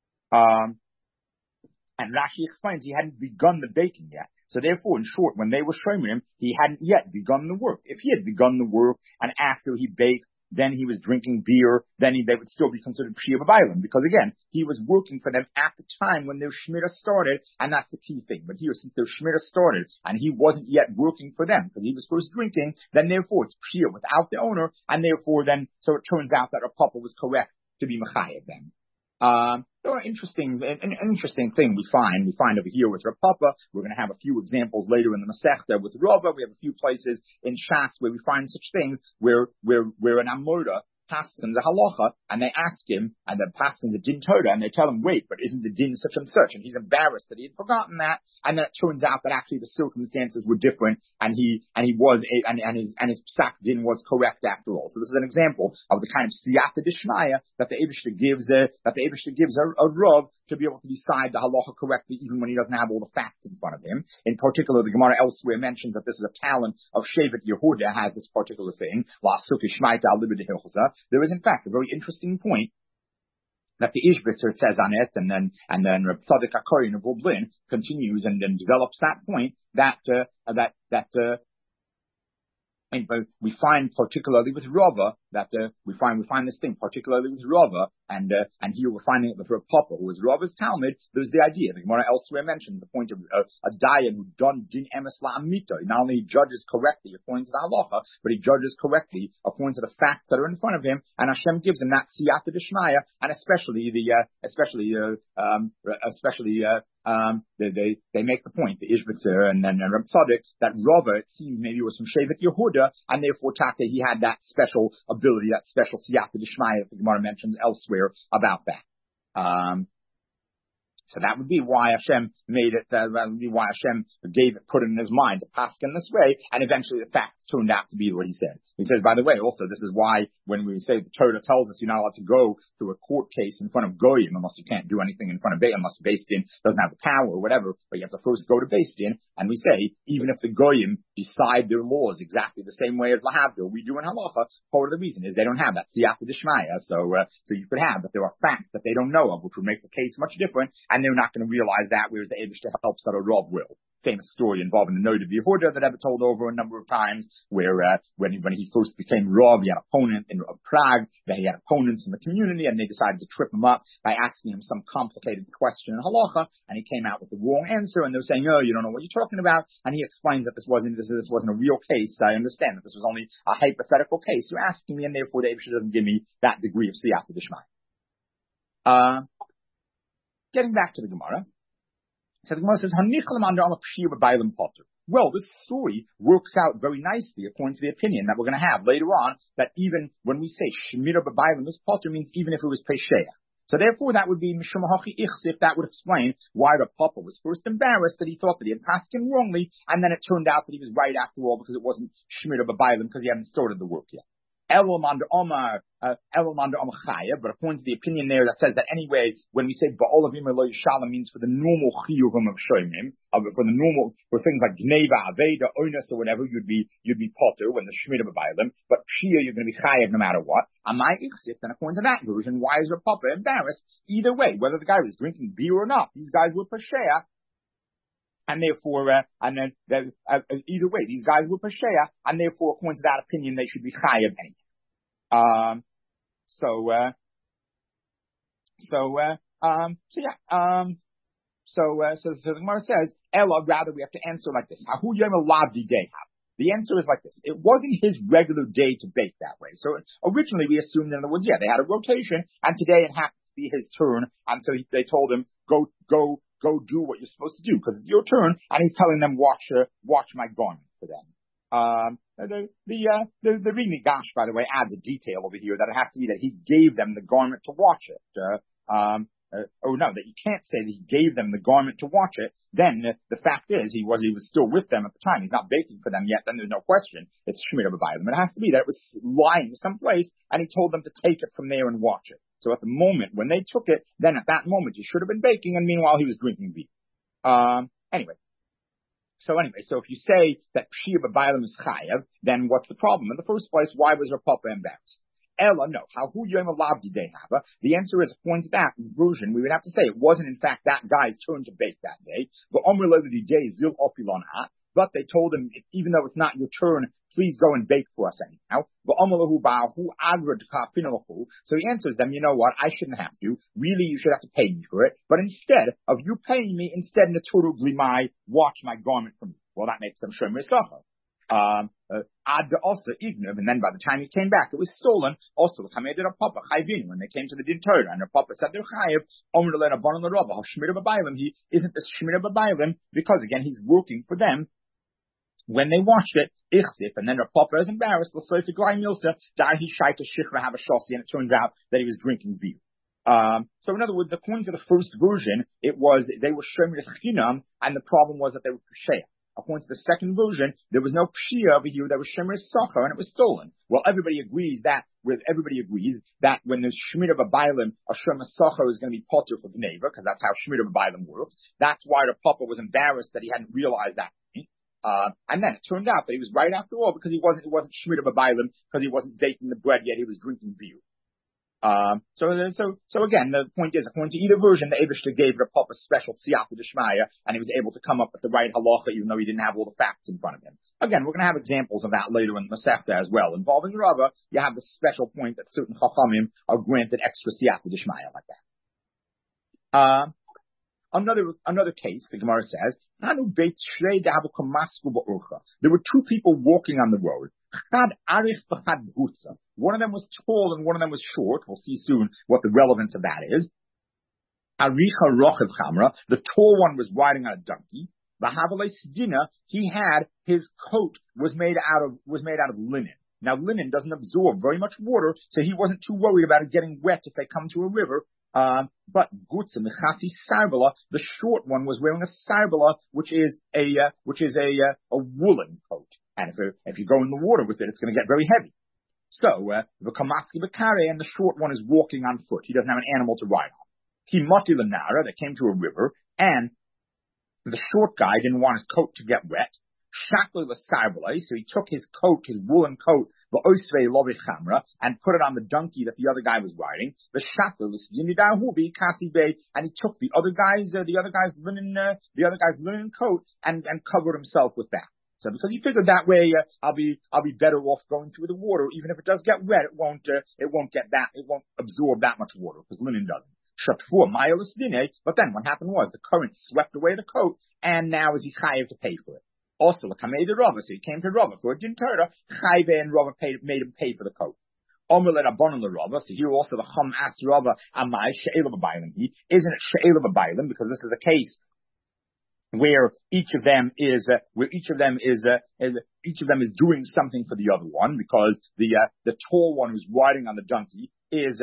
And Rashi explains he hadn't begun the baking yet. So therefore, in short, when they were showing him, he hadn't yet begun the work. If he had begun the work and after he baked, then he was drinking beer, then they would still be considered Pshia b'Bailim. Because again, he was working for them at the time when their Shemitah started, and that's the key thing. But here, since their Shemitah started, and he wasn't yet working for them, because he was first drinking, then therefore it's Pshia without the owner, and therefore then, so it turns out that Rapapa was correct to be Mechayev them. an interesting thing we find over here with Rav Papa. We're going to have a few examples later in the Masechta with Rava. We have a few places in Shas where we find such things where an Amoda paskins a halacha, and they ask him, and the paskins a din Torah, and they tell him, wait, but isn't the din such and such? And he's embarrassed that he had forgotten that, and then it turns out that actually the circumstances were different, and his psak din was correct after all. So this is an example of the kind of siyata d'shmaya that the Eibishter gives a Rav to be able to decide the halacha correctly, even when he doesn't have all the facts in front of him. In particular, the Gemara elsewhere mentions that this is a talent of Shevet Yehuda has this particular thing. There is, in fact, a very interesting point that the Ishbitzer says on it, and then Reb Tzadok HaKohen of Lublin continues and then develops that point that we find particularly with Rava that we find this thing particularly with Rava, and here we're finding it with Rav Papa, who is Rava's Talmud. There's the idea. The Gemara elsewhere mentioned the point of a dayan who done din emes la'amito. Not only he judges correctly according to the halacha, but he judges correctly according to the facts that are in front of him, and Hashem gives him that siyata d'shmaya, and they make the point, the Ishbitzer and Reb Tzadok, that Rava, it seems maybe was from Shevet Yehuda, and therefore Taka, he had that special ability, that special siyata d'shmaya that the Gemara mentions elsewhere about that. So that would be why Hashem made it, that would be why Hashem put it in his mind to pass in this way, and eventually the facts turned out to be what he said. He says, by the way, also, this is why when we say the Torah tells us you're not allowed to go through a court case in front of Goyim, unless you can't do anything in front of Beis, unless Beis Din doesn't have the power or whatever, but you have to first go to Beis Din, and we say, even if the Goyim decide their laws exactly the same way as Lahavdil, we do in Halacha, part of the reason is they don't have that siyata d'shmaya, so you could have, but there are facts that they don't know of, which would make the case much different, and they're not going to realize that, whereas the Eibishter helps that a Rav will. Famous story involving the Noda Yehuda that I've told over a number of times, where when he first became Rav, he had an opponent in Prague, then he had opponents in the community, and they decided to trip him up by asking him some complicated question in halacha, and he came out with the wrong answer, and they were saying, "Oh, you don't know what you're talking about," and he explained that this wasn't a real case. I understand that this was only a hypothetical case you're asking me, and therefore the Eibishter doesn't give me that degree of siyata d'shmaya. Getting back to the Gemara. So the Gemara says, well, this story works out very nicely according to the opinion that we're going to have later on, that even when we say Shmira b'Bailim, this potter means even if it was Pesheya. So therefore that would be Mishum Hachi Ichsif, that would explain why the Papa was first embarrassed that he thought that he had passed him wrongly, and then it turned out that he was right after all because it wasn't Shmira b'Bailim because he hadn't started the work yet. Elomanda Omar Chaya, but according to the opinion there that says that anyway, when we say Ba'olavim Elo Yishalem means for the normal chiyuvim of Shoimim, for things like Gneva, Aveda, Oinus or whatever, you'd be potter when the Shmira b'Bailim, but Shia you're going to be chayav no matter what. Amai Ichsif, then according to that version, why is your papa embarrassed? Either way, whether the guy was drinking beer or not, these guys were Pesheya. And therefore, either way, these guys were Pesheya, and therefore, according to that opinion, they should be chayav anyway. So the Gemara says, Ella, rather we have to answer like this. The answer is like this. It wasn't his regular day to bake that way. So originally we assumed, in other words, they had a rotation, and today it happened to be his turn, and so they told him, go do what you're supposed to do, because it's your turn, and he's telling them, watch my garment for them. The Rini Gash, by the way, adds a detail over here that it has to be that he gave them the garment to watch it. That you can't say that he gave them the garment to watch it. Then the fact is he was still with them at the time. He's not baking for them yet. Then there's no question it's Shmira b'Bailim. It has to be that it was lying someplace, and he told them to take it from there and watch it. So at the moment when they took it, then at that moment he should have been baking, and meanwhile he was drinking beer. So if you say that Shia b'Bailim is chayav, then what's the problem? In the first place, why was Rav Papa embarrassed? Ella, no. The answer is, according to that version, we would have to say it wasn't in fact that guy's turn to bake that day. But they told him, even though it's not your turn, please go and bake for us anyhow. So he answers them, you know what, I shouldn't have to. Really, you should have to pay me for it. But instead of you paying me, instead Naturu Glimai, watch my garment for me. Well, that makes them Shomer Sacha. Ad also Ignav, and then by the time he came back, it was stolen. Also, did a papa chayvin when they came to the din Torah, and the papa said they're chayiv. Omer le rabbanon le rabba shmira b'baylim. He isn't this shmira b'baylim because again he's working for them. When they watched it, Ichsif, and then the papa is embarrassed. L'soifi glai milsa dar he shaita shichra have a shosi, and it turns out that he was drinking beer. So in other words, according to the first version, it was they were shomer chinam, and the problem was that they were pshea. According to the second version, there was no pshia over here. There was shemer sacher, and it was stolen. Well, everybody agrees that when the shmira b'baylim, a shemer sacher is going to be potter for the neighbor, because that's how shmira b'baylim works. That's why the papa was embarrassed that he hadn't realized that. And then it turned out that he was right after all, because it wasn't shmira b'baylim, because he wasn't baking the bread yet, he was drinking beer. So again, the point is, according to either version, the Eibishter gave the Papa special tziyata d'shmaya, and he was able to come up with the right halacha, even though he didn't have all the facts in front of him. Again, we're going to have examples of that later in the Masechta as well. Involving Rava, you have the special point that certain chachamim are granted extra tziyata d'shmaya like that. Another case, the Gemara says, there were two people walking on the road. One of them was tall and one of them was short. We'll see soon what the relevance of that is. The tall one was riding on a donkey. He had his coat was made out of linen. Now linen doesn't absorb very much water, so he wasn't too worried about it getting wet if they come to a river. But Gutza Mechasi Sarbala, the short one, was wearing a sarbala, which is a woolen coat. And if you go in the water with it, it's going to get very heavy. So, the Kamaski Bakare, and the short one is walking on foot. He doesn't have an animal to ride on. Kimati Lanara, they came to a river, and the short guy didn't want his coat to get wet. Shakli Lasarbala, so he took his coat, his woolen coat, and put it on the donkey that the other guy was riding. The Shakli Lasjimidahubi Kasi Bay, and he took the other guy's linen coat and covered himself with that. So because he figured that way, I'll be better off going through the water, even if it does get wet, it won't absorb that much water, because linen doesn't. But then what happened was the current swept away the coat, and now is he chayiv to pay for it. Also, so he came to Rava for a din Torah, chayiv, and Rava made him pay for the coat. So here also the Chum asked Rava, Amai she'elav b'baylim. Isn't it she'elav b'baylim? Because this is a case where each of them is doing something for the other one, because the tall one who's riding on the donkey is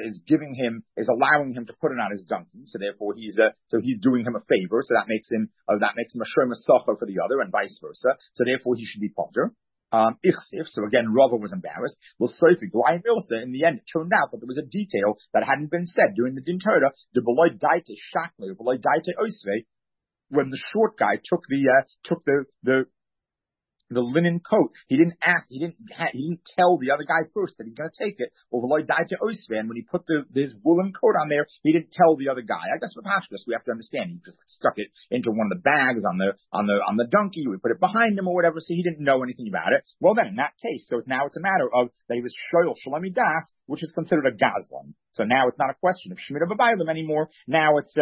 allowing him to put it on his donkey, so therefore he's doing him a favor, so that makes him a shomer sacha for the other, and vice versa, so therefore he should be potter. Ichsif, so again Rava was embarrassed. Well, Sophie, in the end it turned out that there was a detail that hadn't been said during the din Torah, the beloy daite shakle, beloy daite osve, when the short guy took the linen coat, he didn't tell the other guy first that he's going to take it. Or when he put his woolen coat on there, he didn't tell the other guy. I guess with Hashkas we have to understand he just stuck it into one of the bags on the donkey. We put it behind him or whatever, so he didn't know anything about it. Well, then in that case, so now it's a matter of that he was shoyl shalami das, which is considered a gazlan. So now it's not a question of shmira b'baylim anymore. Now it's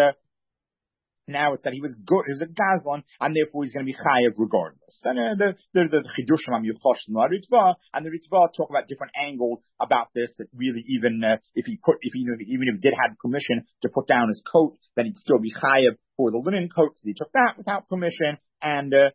that he was good, he was a gazlan, and therefore he's going to be chayav regardless. And the chidushim amiyuchosh and the Ritva talk about different angles about this. That really, even if he did have permission to put down his coat, then he'd still be chayav for the linen coat, because he took that without permission, and the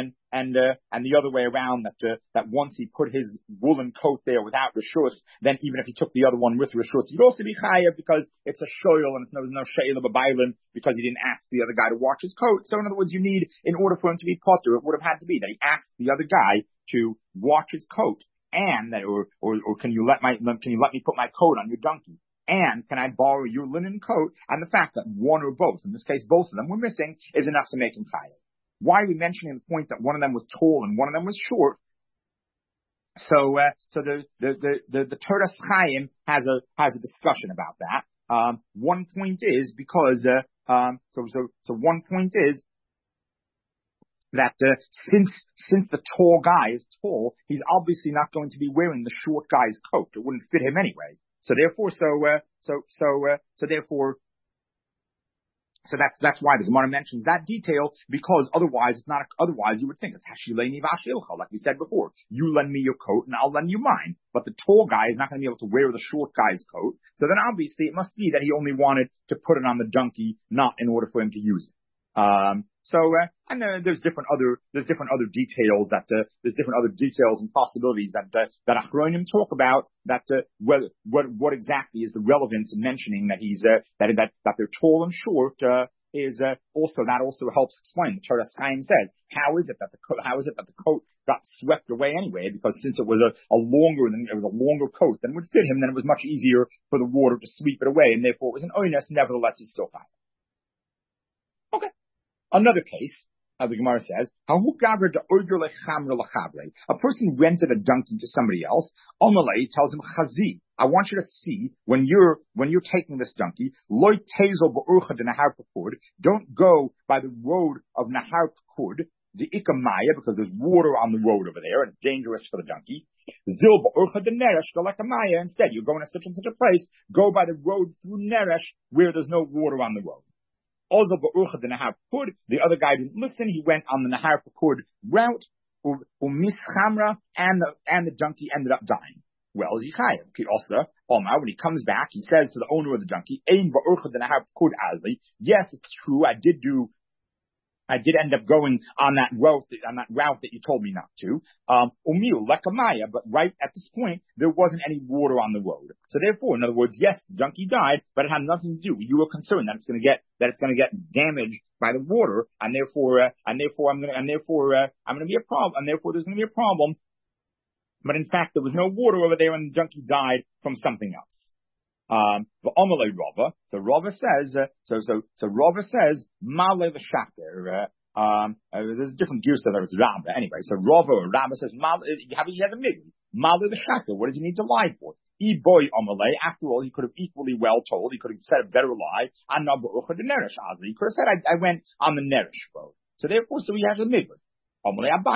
other way around, that once he put his woolen coat there without rishus, then even if he took the other one with rishus, he'd also be chayav, because it's a shoyl and there's no she'ela b'baylim, because he didn't ask the other guy to watch his coat. So in other words, in order for him to be potter, it would have had to be that he asked the other guy to watch his coat, and that, or can you let me put my coat on your donkey? And can I borrow your linen coat? And the fact that one or both, in this case both of them, were missing, is enough to make him chayav. Why are we mentioning the point that one of them was tall and one of them was short? So the Toras Chaim has a discussion about that. One point is because one point is that since the tall guy is tall, he's obviously not going to be wearing the short guy's coat. It wouldn't fit him anyway. So therefore, So that's why the Gemara mentions that detail, because otherwise it's not, otherwise you would think it's Hashileni Vashilcha, like we said before. You lend me your coat and I'll lend you mine. But the tall guy is not going to be able to wear the short guy's coat. So then obviously it must be that he only wanted to put it on the donkey, not in order for him to use it. And there's different other details there's different other details and possibilities that Achronim talk about, what exactly is the relevance in mentioning that he's, that they're tall and short, is also helps explain. The Torah Chaim says, how is it that the coat got swept away anyway? Because since it was a longer coat than would fit him, then it was much easier for the water to sweep it away, and therefore it was an oinus, nevertheless he's still fine. Okay. Another case, the Gemara says, a person rented a donkey to somebody else. Amalei tells him, Chazi, I want you to see when you're taking this donkey, don't go by the road of Nahar Pekud, the Ikamaya, because there's water on the road over there and it's dangerous for the donkey. Instead, you're going to such and such a place, go by the road through Neresh where there's no water on the road. The other guy didn't listen. He went on the Nahar Pekud route, and the donkey ended up dying. Well, Yichayev. Also, Omar, when he comes back, he says to the owner of the donkey, yes, it's true, I did end up going on that route that you told me not to. But right at this point, there wasn't any water on the road. So therefore, in other words, yes, the donkey died, but it had nothing to do. You were concerned that it's going to get damaged by the water, and therefore I'm going to be a problem, and therefore there's going to be a problem. But in fact, there was no water over there, and the donkey died from something else. The Omalei Rava. So Rava says, Rava says, Male the Shaker. There's a different use of it. It's Rava. Anyway, so Rava says, he has a migri. Male the Shaker. What does he need to lie for? Boy Omalei. After all, he could have equally well told. He could have said a better lie. He could have said, I went on the Neresh road. So therefore, he has a migri. But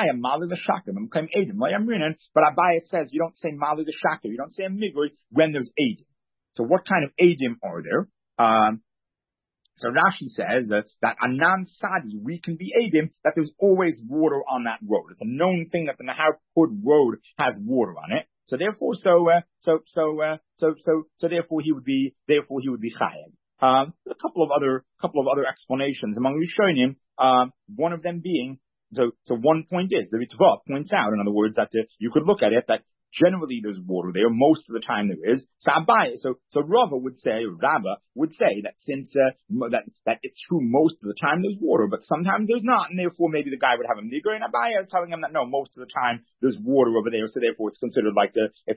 Abaya says you don't say Mali the Shaka, you don't say a migri when there's Adim. So what kind of Adim are there? So Rashi says that Anan Sadi, we can be Adim, that there's always water on that road. It's a known thing that the Nahar Pekud road has water on it. So therefore, therefore he would be Chayav. A couple of other explanations among Rishonim. One of them being, so one point is, the Ritva points out, in other words, that you could look at it, that generally there's water there, most of the time there is. So Rava would say that since, that it's true most of the time there's water, but sometimes there's not, and therefore maybe the guy would have a migri, and Abaya is telling him that no, most of the time there's water over there, so therefore it's considered like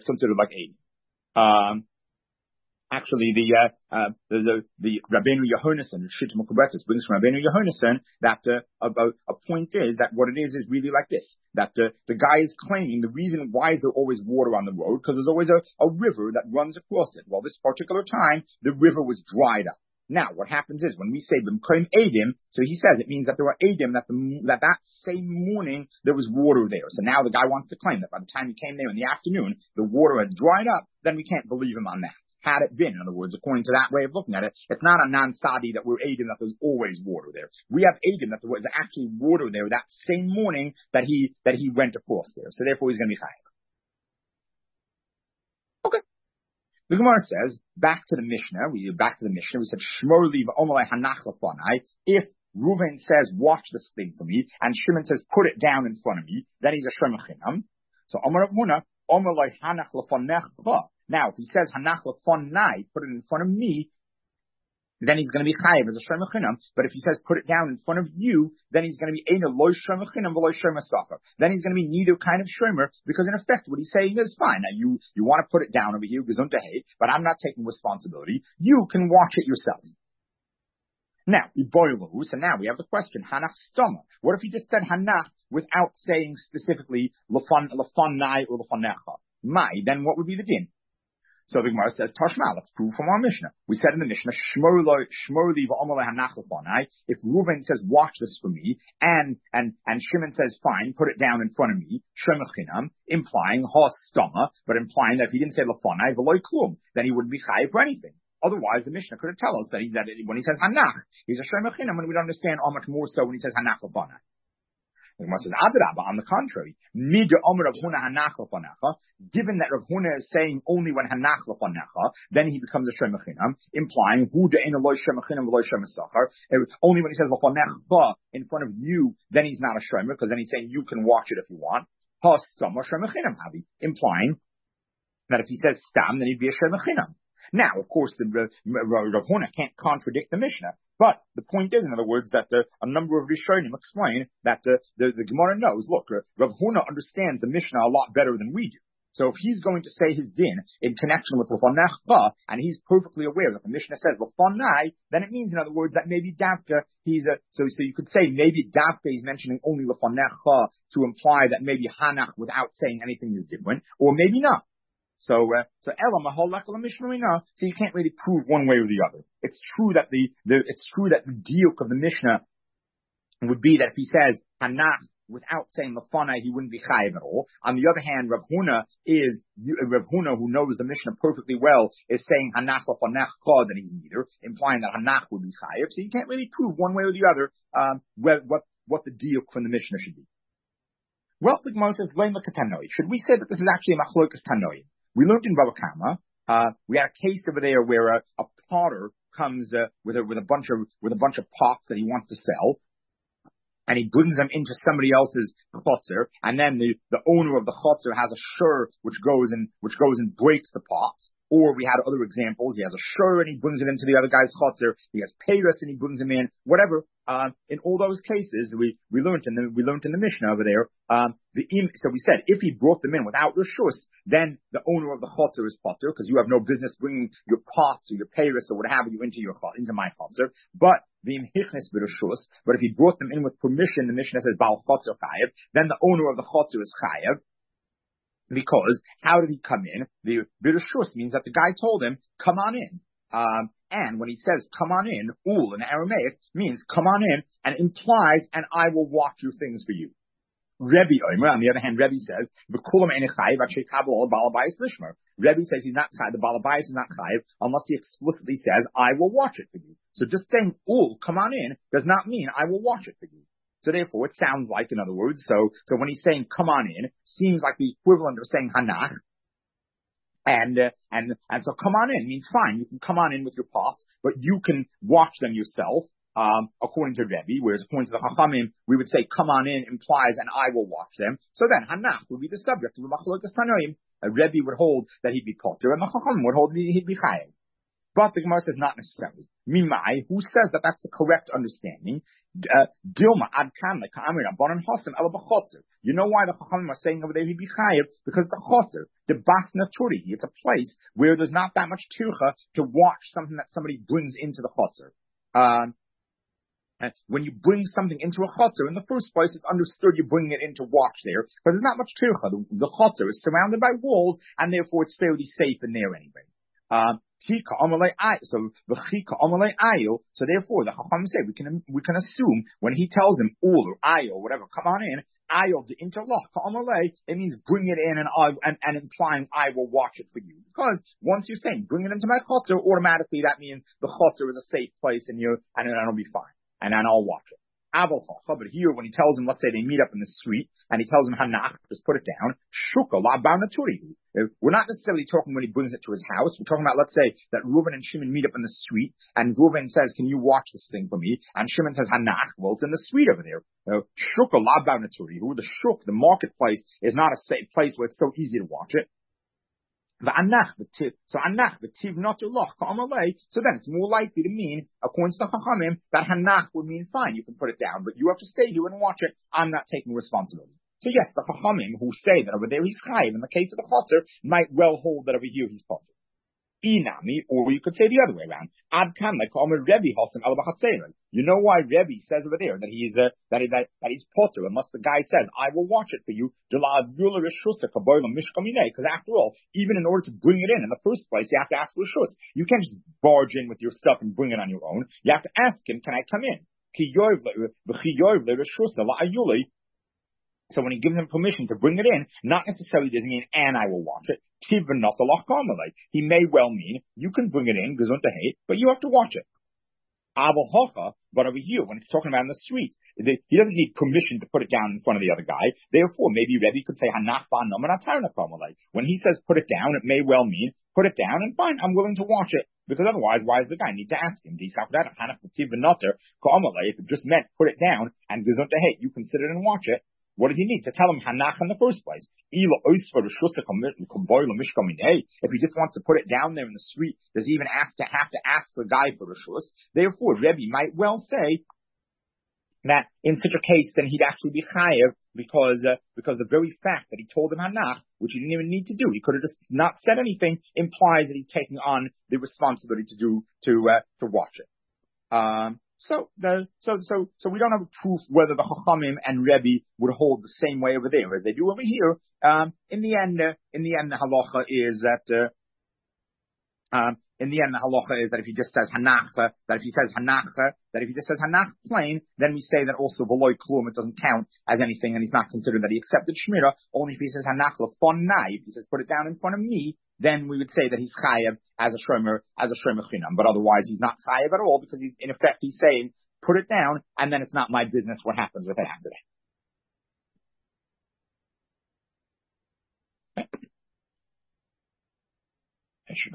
Aid. Actually, the Rabbeinu Yehonasan, Shittim Kubretis, brings from Rabbeinu Yehonasan that a point is that what it is really like this, that the guy is claiming the reason why is there always water on the road, because there's always a river that runs across it. Well, this particular time, the river was dried up. Now, what happens is, when we say B'mkoim Edim, so he says it means that there were Edim, that same morning there was water there. So now the guy wants to claim that by the time he came there in the afternoon, the water had dried up, then we can't believe him on that. Had it been, in other words, according to that way of looking at it, it's not a non-sadi that we're Adim that there's always water there. We have Adim that there was actually water there that same morning that he went across there. So therefore he's going to be chayav. Okay. The Gemara says, back to the Mishnah, we said, Shmor li v'omalei hanach lefanai. If Reuven says, watch this thing for me, and Shimon says, put it down in front of me, then he's a Shemach Chinam. So Amar Rav Huna, omalei hanach lefanecha. Now, if he says, Hanach lefonai, put it in front of me, then he's going to be chayiv as a shemach chinam. But if he says, put it down in front of you, then he's going to be eina lo shemach chinam v'lo shemach safer. Then he's going to be neither kind of shomer, because in effect, what he's saying is, fine, now you want to put it down over here, gesundheit, but I'm not taking responsibility. You can watch it yourself. Now, so now we have the question, Hanach stoma. What if he just said Hanach without saying specifically lefonai or lefonecha? Then what would be the din? So the Gemara says, Tashma, let's prove from our Mishnah. We said in the Mishnah, if Reuven says, watch this for me, and Shimon says, fine, put it down in front of me, implying, but implying that if he didn't say lafonai, v'loy klum, then he wouldn't be chayiv for anything. Otherwise, the Mishnah could have told us that, when he says Hanach, he's a Shomer Chinam, and we don't understand how much more so when he says Hanach L'Fanach. The Gemara says, Adrabah, on the contrary, Mida Omer Rav Huna Hanach L'Fanecha, given that Rav Huna is saying only when Hanach L'Fanecha, then he becomes a Shomer Chinam, implying Hu De'en Eloi Shomer Chinam Eloi Shomer Sachar. Only when he says L'Fanecha in front of you, then he's not a Shomer, because then he's saying you can watch it if you want. Ha Stam Shomer Chinam Habi, implying that if he says Stam, then he'd be a Shomer Chinam. Now, of course, the Rav Huna can't contradict the Mishnah. But the point is, in other words, that a number of Rishonim explain that the Gemara knows, look, Rav Huna understands the Mishnah a lot better than we do. So if he's going to say his din in connection with L'Fanech, and he's perfectly aware that the Mishnah says L'Fanai, then it means, in other words, that maybe Davka, so you could say maybe Davka he's mentioning only L'Fanech to imply that maybe Hanach without saying anything is different, or maybe not. So Elam so you can't really prove one way or the other. It's true that the diuk of the Mishnah would be that if he says Hanach without saying L'Fanai, he wouldn't be chayiv at all. On the other hand, Rav Huna, who knows the Mishnah perfectly well, is saying Hanach L'Fanech that he's neither, implying that Hanach would be chayiv. So you can't really prove one way or the other what the diuk from the Mishnah should be. Well, the Gemara says, should we say that this is actually a machlokas tanoi? We learned in Bava Kama, we had a case over there where a potter comes with a bunch of pots that he wants to sell, and he brings them into somebody else's chotzer, and then the owner of the chotzer has a shur which goes and breaks the pots. Or we had other examples. He has a shur and he brings it into the other guy's chotzer. He has peiros and he brings them in. Whatever. In all those cases, we learned in the Mishnah over there. So we said if he brought them in without reshus, then the owner of the chotzer is potter, because you have no business bringing your pots or your peiros or what have you into my chotzer. But if he brought them in with permission, the Mishnah says Baal Chotzer Chayev, then the owner of the chotzer is Chayev. Because how did he come in? The Birushus means that the guy told him, come on in. And when he says come on in, ul in Aramaic means come on in, and implies, and I will watch your things for you. Rebbe Omer, on the other hand, Rebbe says, Rebbe says he's not chayiv, the balabais is not chayiv, unless he explicitly says, I will watch it for you. So just saying ul, come on in, does not mean I will watch it for you. So therefore, it sounds like, in other words, so when he's saying come on in, seems like the equivalent of saying hanach. And so come on in means fine, you can come on in with your pots, but you can watch them yourself, according to Rebbe, whereas according to the Chachamim, we would say come on in implies and I will watch them. So then hanach would be the subject of the machlokas tanoim. Rebbe would hold that he'd be potter, and the Chachamim would hold that he'd be chayav. But the Gemara says not necessarily. Mimai, who says that that's the correct understanding? Dilma ad kan le'ka'amir abanan hosem ela b'chotzer. You know why the Chachamim are saying over there he'd be chayiv? Because it's a chotzer. The bas naturi. It's a place where there's not that much tircha to watch something that somebody brings into the chotzer. When you bring something into a chotzer, in the first place, it's understood you're bringing it in to watch there, because there's not much tircha. The chotzer is surrounded by walls, and therefore it's fairly safe in there anyway. So therefore the Chacham say we can assume when he tells him ul or ayo, whatever, come on in, ayo the interloch ka'amalei, it means bring it in and implying I will watch it for you. Because once you're saying bring it into my chotzer, automatically that means the chotzer is a safe place and it'll be fine. And then I'll watch it. But here, when he tells him, let's say they meet up in the street, and he tells him hanach, just put it down, shuka la ba'naturi. We're not necessarily talking when he brings it to his house. We're talking about, let's say, that Reuven and Shimon meet up in the street, and Reuven says, can you watch this thing for me? And Shimon says, hanach. Well, it's in the street over there. Shuka la ba'naturi. The shuk, the marketplace, is not a safe place where it's so easy to watch it. So then it's more likely to mean, according to the Chachamim, that hanach would mean fine, you can put it down, but you have to stay here and watch it. I'm not taking responsibility. So yes, the Chachamim who say that over there he's chayiv, in the case of the chotzer, might well hold that over here he's potter. Inami, or you could say the other way around. Ad kan like Rebbe Hosem al b'chatzeren. You know why Rebbe says over there that he's potter, unless the guy says, I will watch it for you, because after all, even in order to bring it in the first place, you have to ask Rishus. You can't just barge in with your stuff and bring it on your own. You have to ask him, can I come in? So when he gives him permission to bring it in, not necessarily does mean, and I will watch it. Tivin not the loch carmelite. He may well mean, you can bring it in, gesundheit, but you have to watch it. Abel hocha, but over here, when it's talking about in the street, he doesn't need permission to put it down in front of the other guy. Therefore, maybe Rebbe could say, hanach ba'anam and carmelite. When he says put it down, it may well mean, put it down and fine, I'm willing to watch it. Because otherwise, why does the guy need to ask him? If it just meant put it down and gesundheit, you can sit it and watch it. What does he need to tell him hanach in the first place? If he just wants to put it down there in the street, does he even have to ask the guy for rishus? Therefore, Rebbe might well say that in such a case, then he'd actually be chayev because the very fact that he told him hanach, which he didn't even need to do, he could have just not said anything, implies that he's taking on the responsibility to watch it. So we don't have proof whether the Chachamim and Rebbe would hold the same way over there as they do over here. In the end, the halacha is that if he just says hanach, that if he just says hanach plain, then we say that also v'loy klum, it doesn't count as anything, and he's not considered that he accepted shmira. Only if he says hanach l'fonai, if he says put it down in front of me, then we would say that he's chayev as a shomer chinam. But otherwise, he's not chayev at all, because he's saying put it down, and then it's not my business what happens with it after that.